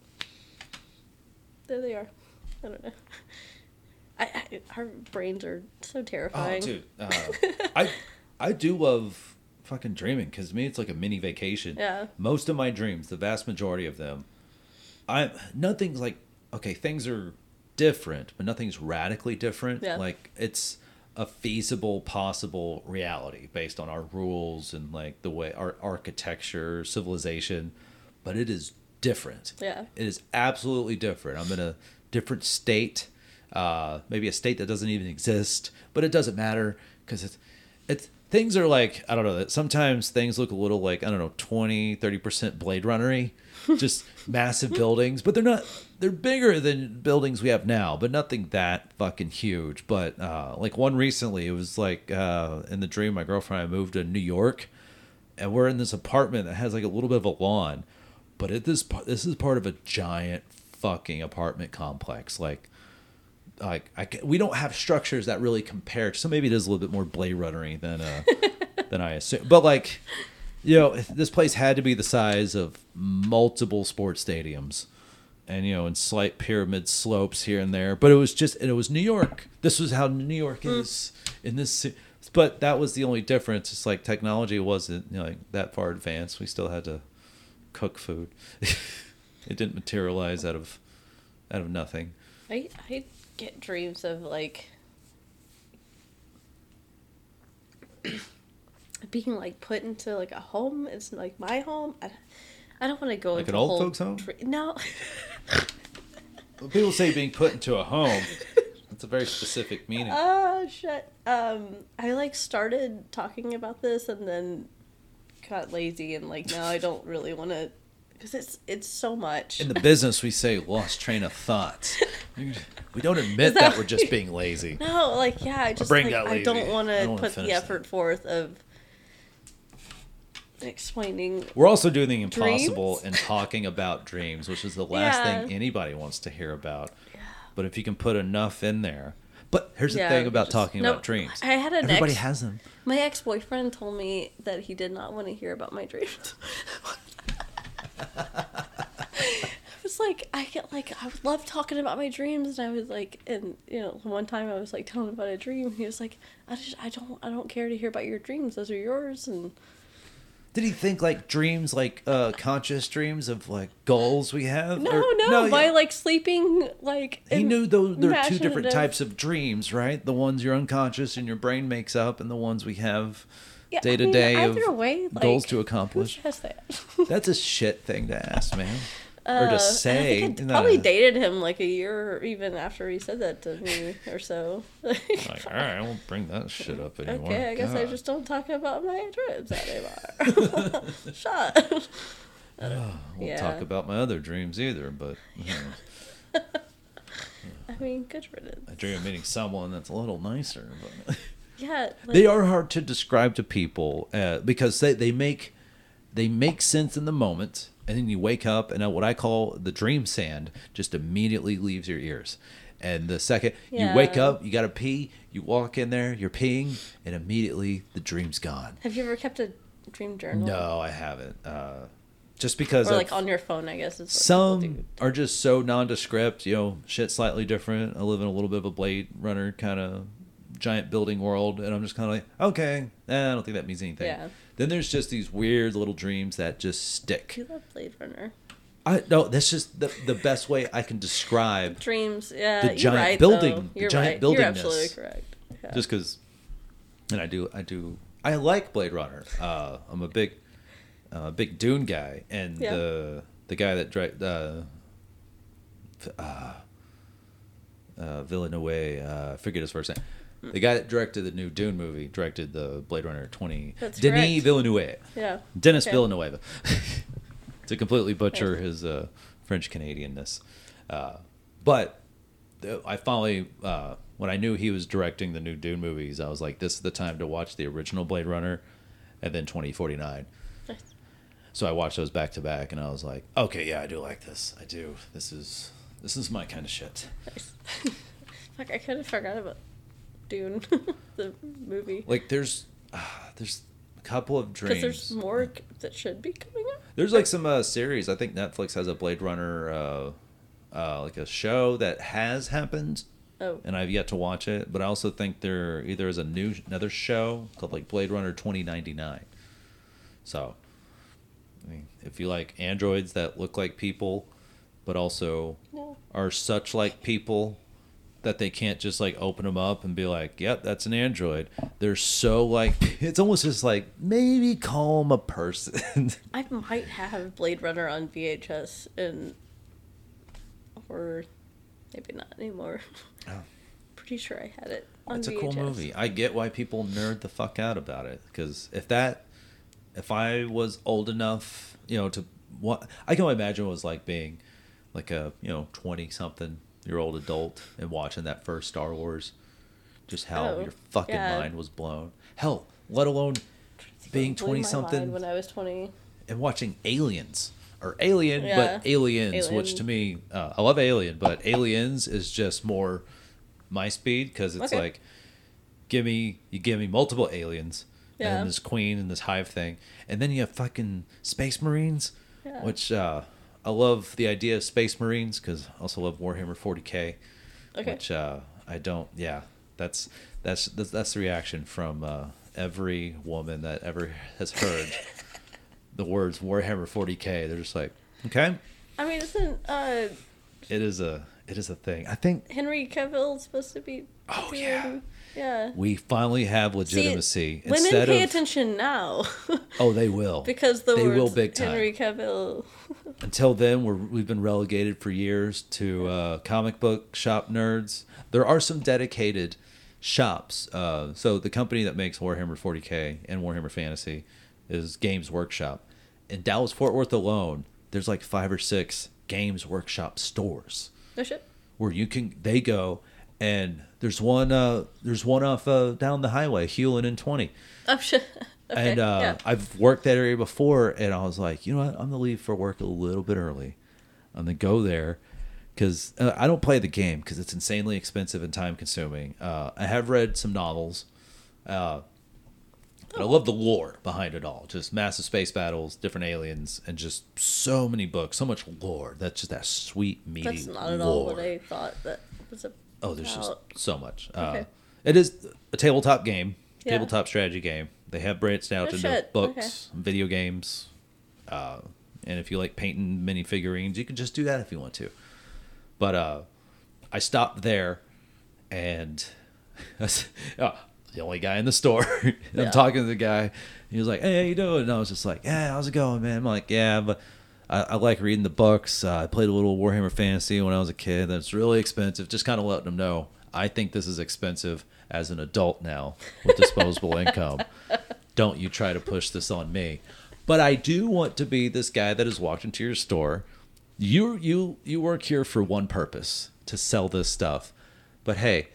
there they are. I don't know. I, I Our brains are so oh, terrifying. dude, uh, I I do love fucking dreaming because to me it's like a mini vacation. Yeah. Most of my dreams, the vast majority of them, I nothing's like okay, things are different, but nothing's radically different. Yeah. Like it's a feasible, possible reality based on our rules and like the way our architecture, civilization, but it is different. Yeah. It is absolutely different. I'm in a different state, uh, maybe a state that doesn't even exist, but it doesn't matter because it's it's things are like I don't know. Sometimes things look a little like I don't know, twenty, thirty percent Blade Runner-y, just massive buildings, but they're not. They're bigger than buildings we have now, but nothing that fucking huge. But uh, like one recently, it was like uh, in the dream, my girlfriend and I moved to New York, and we're in this apartment that has like a little bit of a lawn, but it this this is part of a giant fucking apartment complex. Like, like I ca- we don't have structures that really compare. So maybe it is a little bit more Blade Runner-y than uh, than I assume. But like, you know, this place had to be the size of multiple sports stadiums. And you know, in slight pyramid slopes here and there, but it was just it was New York. This was how New York is in this. ci- But that was the only difference. It's like technology wasn't you know, like that far advanced. We still had to cook food. It didn't materialize out of out of nothing. I, I get dreams of, like, being, like, put into, like, a home. It's, like, my home. I, I don't want to go Like into an a old whole folks' home? dre- no. When people say being put into a home, it's a very specific meaning. Oh, shit. Um, I, like, started talking about this and then got lazy and, like, now I don't really want to... Because it's, it's so much. In the business, we say lost train of thought. We don't admit Is that, that- we're just being lazy. No, like, yeah, I just, brain like, got I lazy. don't want I don't to wanna put finish the that. effort forth of explaining... We're also doing the impossible Dreams? and talking about dreams, which is the last Yeah. thing anybody wants to hear about. But if you can put enough in there. But here's the Yeah, thing about just- talking no, about dreams. I had an Everybody ex- has them. My ex-boyfriend told me that he did not want to hear about my dreams. I was like, I get like, I would love talking about my dreams, and I was like, and you know, one time I was like telling him about a dream. He was like, I just, I don't, I don't care to hear about your dreams. Those are yours. And Did he think like dreams, like uh, conscious dreams of like goals we have? no, Or- no, by yeah. like sleeping, like He im- knew those there are two different imaginative- types of dreams, right? The ones your unconscious and your brain makes up, and the ones we have Yeah, I day to mean, day of either way, like, goals to who accomplish. says that? That's a shit thing to ask, man. or Uh, to say. I think I Nah. probably dated him like a year even after he said that to me or so. Like, all right, I won't bring that shit up anymore. Okay, I guess I God. just don't talk about my dreams anymore. Shut. I won't yeah. talk about my other dreams either, but you know, I mean, good riddance. I dream of meeting someone that's a little nicer. But Yeah. Like, they are hard to describe to people uh, because they, they make they make sense in the moment, and then you wake up, and what I call the dream sand just immediately leaves your ears. And the second you wake Yeah. up, you got to pee, you walk in there, you're peeing, and immediately the dream's gone. Have you ever kept a dream journal? No, I haven't. Uh, just because Or I've- like on your phone, I guess. Is what people some do. are just so nondescript, you know, shit slightly different. I live in a little bit of a Blade Runner kind of giant building world, and I'm just kind of like, okay, eh, I don't think that means anything. Yeah. Then there's just these weird little dreams that just stick. You love Blade Runner. I no, that's just the the best way I can describe. Dreams, yeah. The you're giant right, building- though. the You're giant right. You're buildingness. absolutely correct. Yeah. Just because, and I do, I do, I like Blade Runner. Uh, I'm a big, uh, big Dune guy, and Yeah. the the guy that dri- uh, uh, uh, Villeneuve, uh, I forget his first name. The guy that directed the new Dune movie directed the Blade Runner twenty. That's Denis correct. Villeneuve. Yeah. Dennis Okay. Villeneuve. To completely butcher his uh, French Canadianness. Uh, but uh, I finally, uh, when I knew he was directing the new Dune movies, I was like, this is the time to watch the original Blade Runner and then twenty forty-nine. Nice. So I watched those back to back, and I was like, okay, yeah, I do like this. I do. This is this is my kind of shit. Nice. Fuck, I kind of forgot about Dune, the movie. Like, there's uh, there's a couple of dreams. Because there's more that should be coming up. There's like some uh, series. I think Netflix has a Blade Runner, uh, uh, like a show that has happened. Oh. And I've yet to watch it. But I also think there either is a new another show called like Blade Runner twenty ninety-nine. So, I mean, if you like androids that look like people, but also No. are such like people that they can't just like open them up and be like, yep, that's an android. They're so like, it's almost just like, maybe call them a person. I might have Blade Runner on V H S and, or maybe not anymore. Oh. Pretty sure I had it on It's a V H S. cool movie. I get why people nerd the fuck out about it. Because if that, if I was old enough, you know, to what I can only imagine what it was like being like a, you know, twenty something year old adult and watching that first Star Wars. Just how Oh, your fucking yeah. mind was blown. Hell, let alone being Blew twenty my something mind when I was twenty. and watching Aliens. Or Alien, Yeah. but Aliens, which Alien. to me, uh, I love Alien, but Aliens is just more my speed because it's Okay. like, give me, you give me multiple aliens, Yeah. and this queen and this hive thing, and then you have fucking Space Marines, Yeah. which uh, I love the idea of Space Marines because I also love Warhammer forty K, Okay. which uh, I don't, yeah, that's that's that's, that's the reaction from uh, every woman that ever has heard the words Warhammer forty K. They're just like, okay, I mean, isn't uh, it is a it is a thing. I think Henry Cavill supposed to be Oh, doing, yeah. yeah. we finally have legitimacy. Women Instead pay of, attention now. oh, they will. Because the They words will big time. Henry Cavill. Until then, we're, we've been relegated for years to uh, comic book shop nerds. There are some dedicated shops. Uh, so the company that makes Warhammer forty K and Warhammer Fantasy is Games Workshop. In Dallas Fort Worth alone, there's like five or six Games Workshop stores No shit. where you can they go, and there's one uh, there's one off uh, down the highway, Hewlin and twenty. Oh shit. Okay. And uh, yeah. I've worked that area before, and I was like, you know what? I'm gonna leave for work a little bit early. I'm gonna go there because uh, I don't play the game because it's insanely expensive and time consuming. Uh, I have read some novels. Uh, and I love the lore behind it all. Just massive space battles, different aliens, and just so many books, so much lore. That's just that sweet, meaty That's not at lore. all what I thought that was about. Oh, there's just so much. Okay. Uh, it is a tabletop game, Yeah. tabletop strategy game. They have branched out Oh, into shit. books, video games, uh, and if you like painting mini figurines, you can just do that if you want to. But uh, I stopped there, and oh, the only guy in the store. I'm Yeah. talking to the guy. He was like, "Hey, how you doing?" And I was just like, "Yeah, how's it going, man?" I'm like, "Yeah, but I, I like reading the books. Uh, I played a little Warhammer Fantasy when I was a kid. That's really expensive." Just kind of letting them know I think this is expensive as an adult now with disposable income. Don't you try to push this on me. But I do want to be this guy that has walked into your store. You you you work here for one purpose, to sell this stuff. But hey,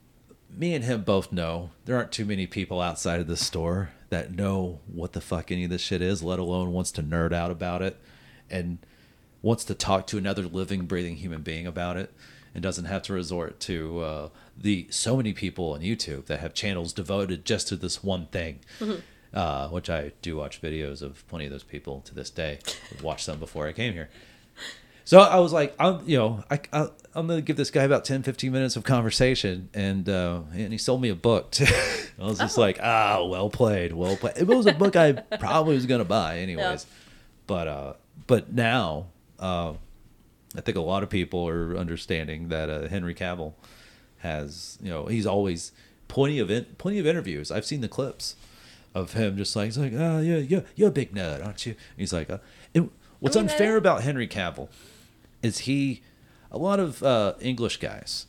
me and him both know there aren't too many people outside of this store that know what the fuck any of this shit is, let alone wants to nerd out about it and wants to talk to another living, breathing human being about it, and doesn't have to resort to uh, the so many people on YouTube that have channels devoted just to this one thing. Mm-hmm. Uh, which I do watch videos of plenty of those people to this day. I've watched some before I came here. So I was like, I'm, you know, I, I, I'm going to give this guy about ten, fifteen minutes of conversation. And, uh, and he sold me a book. Too. I was just Oh. like, ah, well played, well played. It was a book I probably was going to buy anyways. Yeah. But, uh, but now, uh, I think a lot of people are understanding that, uh, Henry Cavill has, you know, he's always plenty of, in, plenty of interviews. I've seen the clips of him just like, he's like, oh, yeah, yeah, you're a big nerd, aren't you? And he's like, uh, and what's I mean, unfair I- about Henry Cavill is he, a lot of uh, English guys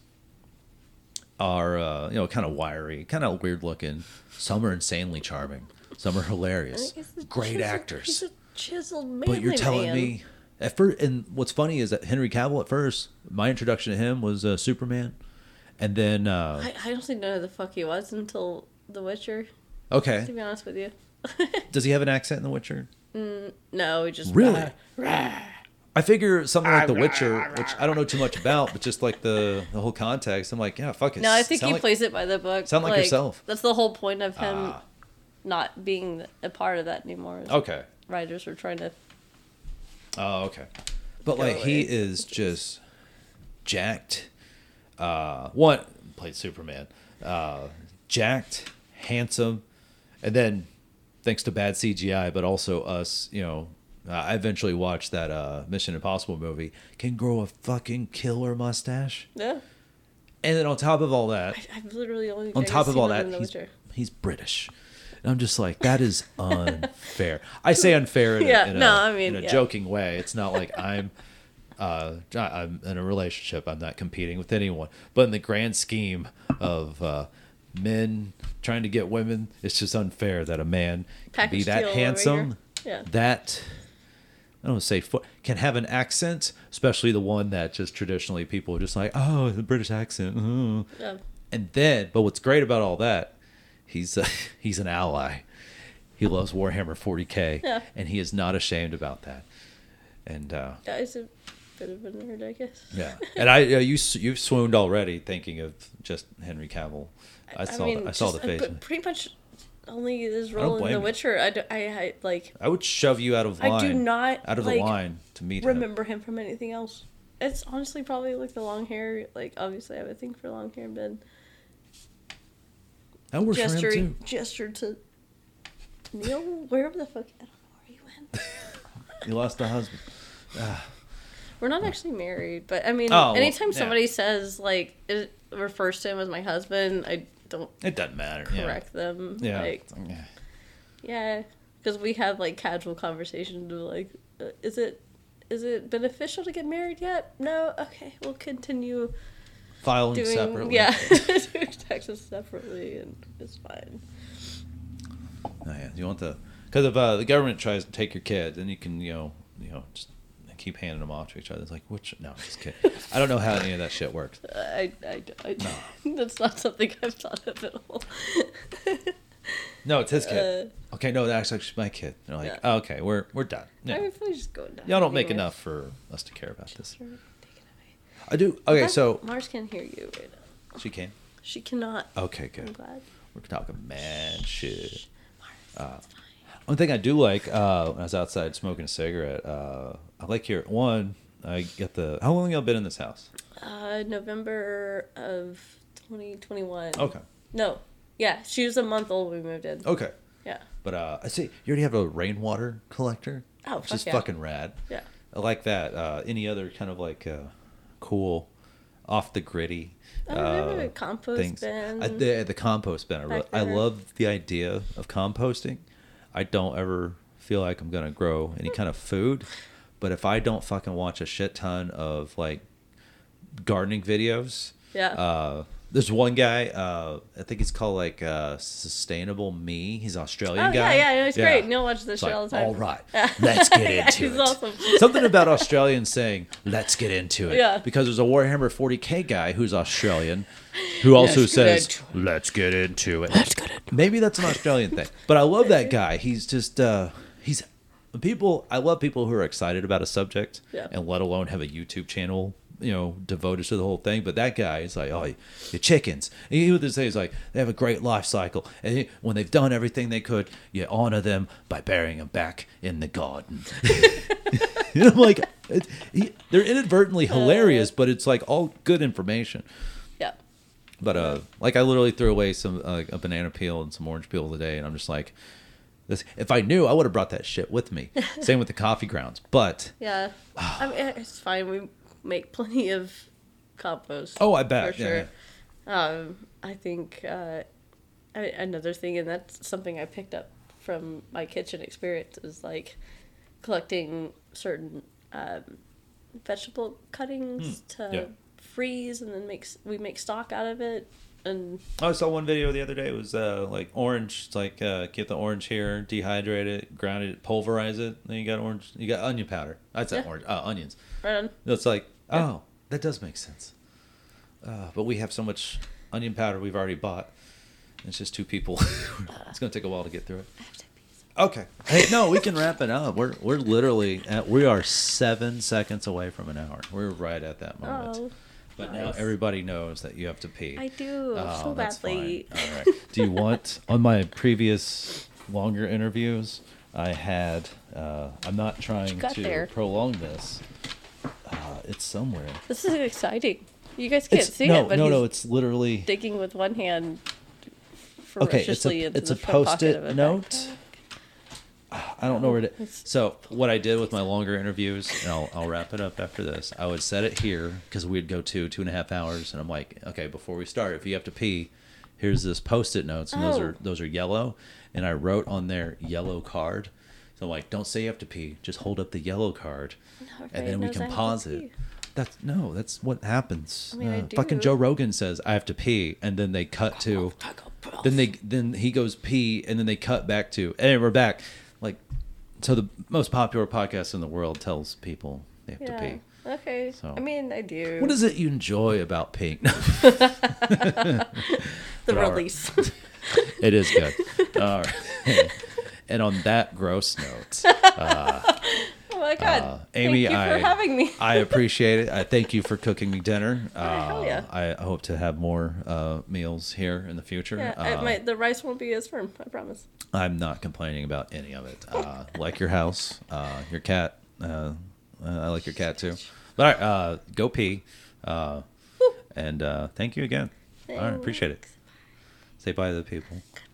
are, uh, you know, kind of wiry, kind of weird looking. Some are insanely charming. Some are hilarious. He's a Great chiseled- actors. He's a chiseled man. But you're telling me At first, and what's funny is that Henry Cavill at first, my introduction to him was uh, Superman, and then uh, I, I honestly know who the fuck he was until The Witcher. okay, To be honest with you. does he have an accent in The Witcher? Mm, no, he just Really? Rah, rah. I figure something like The Witcher, which I don't know too much about, but just like the, the whole context, I'm like, yeah, fuck it. No, I think Sound he like, plays it by the book. sound like yourself. That's the whole point of him Ah. not being a part of that anymore. Okay. Writers were trying to. Oh, okay. But Go like he away. is just jacked. Uh, one played Superman. Uh, jacked, handsome, and then thanks to bad C G I, but also us, you know. Uh, I eventually watched that uh, Mission Impossible movie. Can grow a fucking killer mustache, Yeah. and then on top of all that, I, I've literally only. on I top guess of all seen him that, in The he's Witcher. he's British. And I'm just like, that is unfair. I say unfair in, Yeah, a, in, no, a, I mean, in a yeah. joking way. It's not like I'm uh, I'm in a relationship. I'm not competing with anyone. But in the grand scheme of uh, men trying to get women, it's just unfair that a man can be Package that deal over handsome, here. Yeah. that I don't want to say fo- can have an accent, especially the one that just traditionally people are just like, oh, the British accent. oh." Yeah. And then, but what's great about all that, he's uh, he's an ally. He loves Warhammer forty K, Yeah. and he is not ashamed about that. And uh, Yeah, he's a bit of a nerd, I guess. yeah, and I uh, you you've swooned already thinking of just Henry Cavill. I saw mean, the, I saw just, the face. But pretty much only his don't role in blame The you. Witcher. I, do, I, I like I would shove you out of line. I do not, out of like, the line to meet him. remember him from anything else. It's honestly probably like the long hair. Like obviously, I have a thing for long hair, but That works for him gesture too. gesture to Neil wherever the fuck I don't know where he went. You lost a husband. We're not actually married, but I mean, Oh, well, anytime yeah. somebody says like it refers to him as my husband, I don't It doesn't matter. correct them. Yeah. Like, Yeah. yeah, because we have like casual conversations of like, uh, is it is it beneficial to get married yet? No. Okay, we'll continue Filing doing separately. yeah, doing taxes separately, and it's fine. Oh, yeah. You want the because if uh, the government tries to take your kid, then you can you know you know just keep handing them off to each other. It's like which no, just kidding. I don't know how any of that shit works. I, I, I that's not something I've thought of at all. No, it's his kid. Uh, okay, no, that's actually my kid. They're like, yeah. oh, okay, we're we're done. Yeah. I mean, if we just go down. Y'all don't make anyway. enough for us to care about this. Sure, take it away. I do. Okay, Mars- so Mars can hear you right now. she can. She cannot. Okay, I'm good. glad. We're talking man shit. Mars, it's fine. One thing I do like uh, when I was outside smoking a cigarette, uh, I like here. One, I get the. How long y'all been in this house? Uh, November of twenty twenty-one. Okay. No. Yeah, she was a month old when we moved in. Okay. Yeah. But uh, I see you already have a rainwater collector. Oh, which fuck is yeah. fucking rad. Yeah. I like that. Uh, any other kind of like uh, cool, off the gritty Oh, we have uh, a compost things. bin. I, the, the compost bin. I, re- Back I there. love the idea of composting. I don't ever feel like I'm gonna grow any kind of food, but if I don't fucking watch a shit ton of like gardening videos, Yeah. Uh, there's one guy. Uh, I think he's called like uh, Sustainable Me. He's an Australian Oh, guy. yeah, yeah, he's great. Neil watches this It's shit like, all the time. all right, let's get Yeah, into he's it. awesome. Something about Australians saying, let's get into it. Yeah. Because there's a Warhammer forty K guy who's Australian who also Let's get says, into let's get into it. Let's get into it. Maybe that's an Australian thing. But I love that guy. He's just, uh, he's, people, I love people who are excited about a subject Yeah. and let alone have a YouTube channel, you know, devoted to the whole thing. But that guy is like, oh, your chickens. And he would say, he's like, they have a great life cycle. And he, when they've done everything they could, you honor them by burying them back in the garden. And I'm like, it, he, they're inadvertently hilarious, but it's like all good information. Yeah. But uh, like I literally threw away some uh, a banana peel and some orange peel today, and I'm just like, this. If I knew, I would have brought that shit with me. Same with the coffee grounds, but Yeah. I mean, it's fine. We make plenty of compost. oh, I bet. For Yeah, sure. Um, I think uh, I, another thing, and that's something I picked up from my kitchen experience, is like collecting certain um, vegetable cuttings to Hmm. Yeah. freeze, and then makes we make stock out of it. And I saw one video the other day. It was uh, like orange. It's like uh, get the orange here, dehydrate it, ground it, pulverize it. Then you got orange. You got onion powder. I'd say Yeah. orange. Uh, onions. right on. It's like, oh, Yeah. that does make sense. Uh, but we have so much onion powder we've already bought. It's just two people. It's gonna take a while to get through it. Okay. Hey, no, we can wrap it up. We're we're literally at, we are seven seconds away from an hour. We're right at that moment. Oh, But now nice. everybody knows that you have to pee. I do Oh, so that's badly. fine. All right. Do you want on my previous longer interviews? I had. Uh, I'm not trying got to there? prolong this. Uh, it's somewhere. This is exciting. You guys can't It's, see no, it, but no, he's no. It's literally digging with one hand okay. It's a ferociously into it's the a front pocket post-it of a note. backpack. I don't know where to. It's- So what I did with my longer interviews, and I'll I'll wrap it up after this. I would set it here because we'd go two two and a half hours, and I'm like, okay, before we start, if you have to pee, here's this post-it notes, and those Oh. are those are yellow, and I wrote on their yellow card. So I'm like, don't say you have to pee, just hold up the yellow card, and Everybody then we knows I can have to pause pee. it. That's no, that's what happens. I mean, I Uh, fucking do. Joe Rogan says I have to pee, and then they cut to. Then they then he goes pee, and then they cut back to, and we're back. Like, so the most popular podcast in the world tells people they have Yeah. to pee. Okay. So- I mean, I do. What is it you enjoy about peeing? the But all right. release? It is good. All right. And on that gross note, Oh my god. Uh, Amy, Thank you I for having me. I appreciate it. I thank you for cooking me dinner. Uh, hell yeah. I hope to have more uh, meals here in the future. Yeah, I, Uh, my, the rice won't be as firm. I promise. I'm not complaining about any of it. Uh, like your house, uh, your cat. Uh, I like your cat too. But all right, uh, go pee. Uh, and uh, thank you again. All right, appreciate it. Say bye to the people.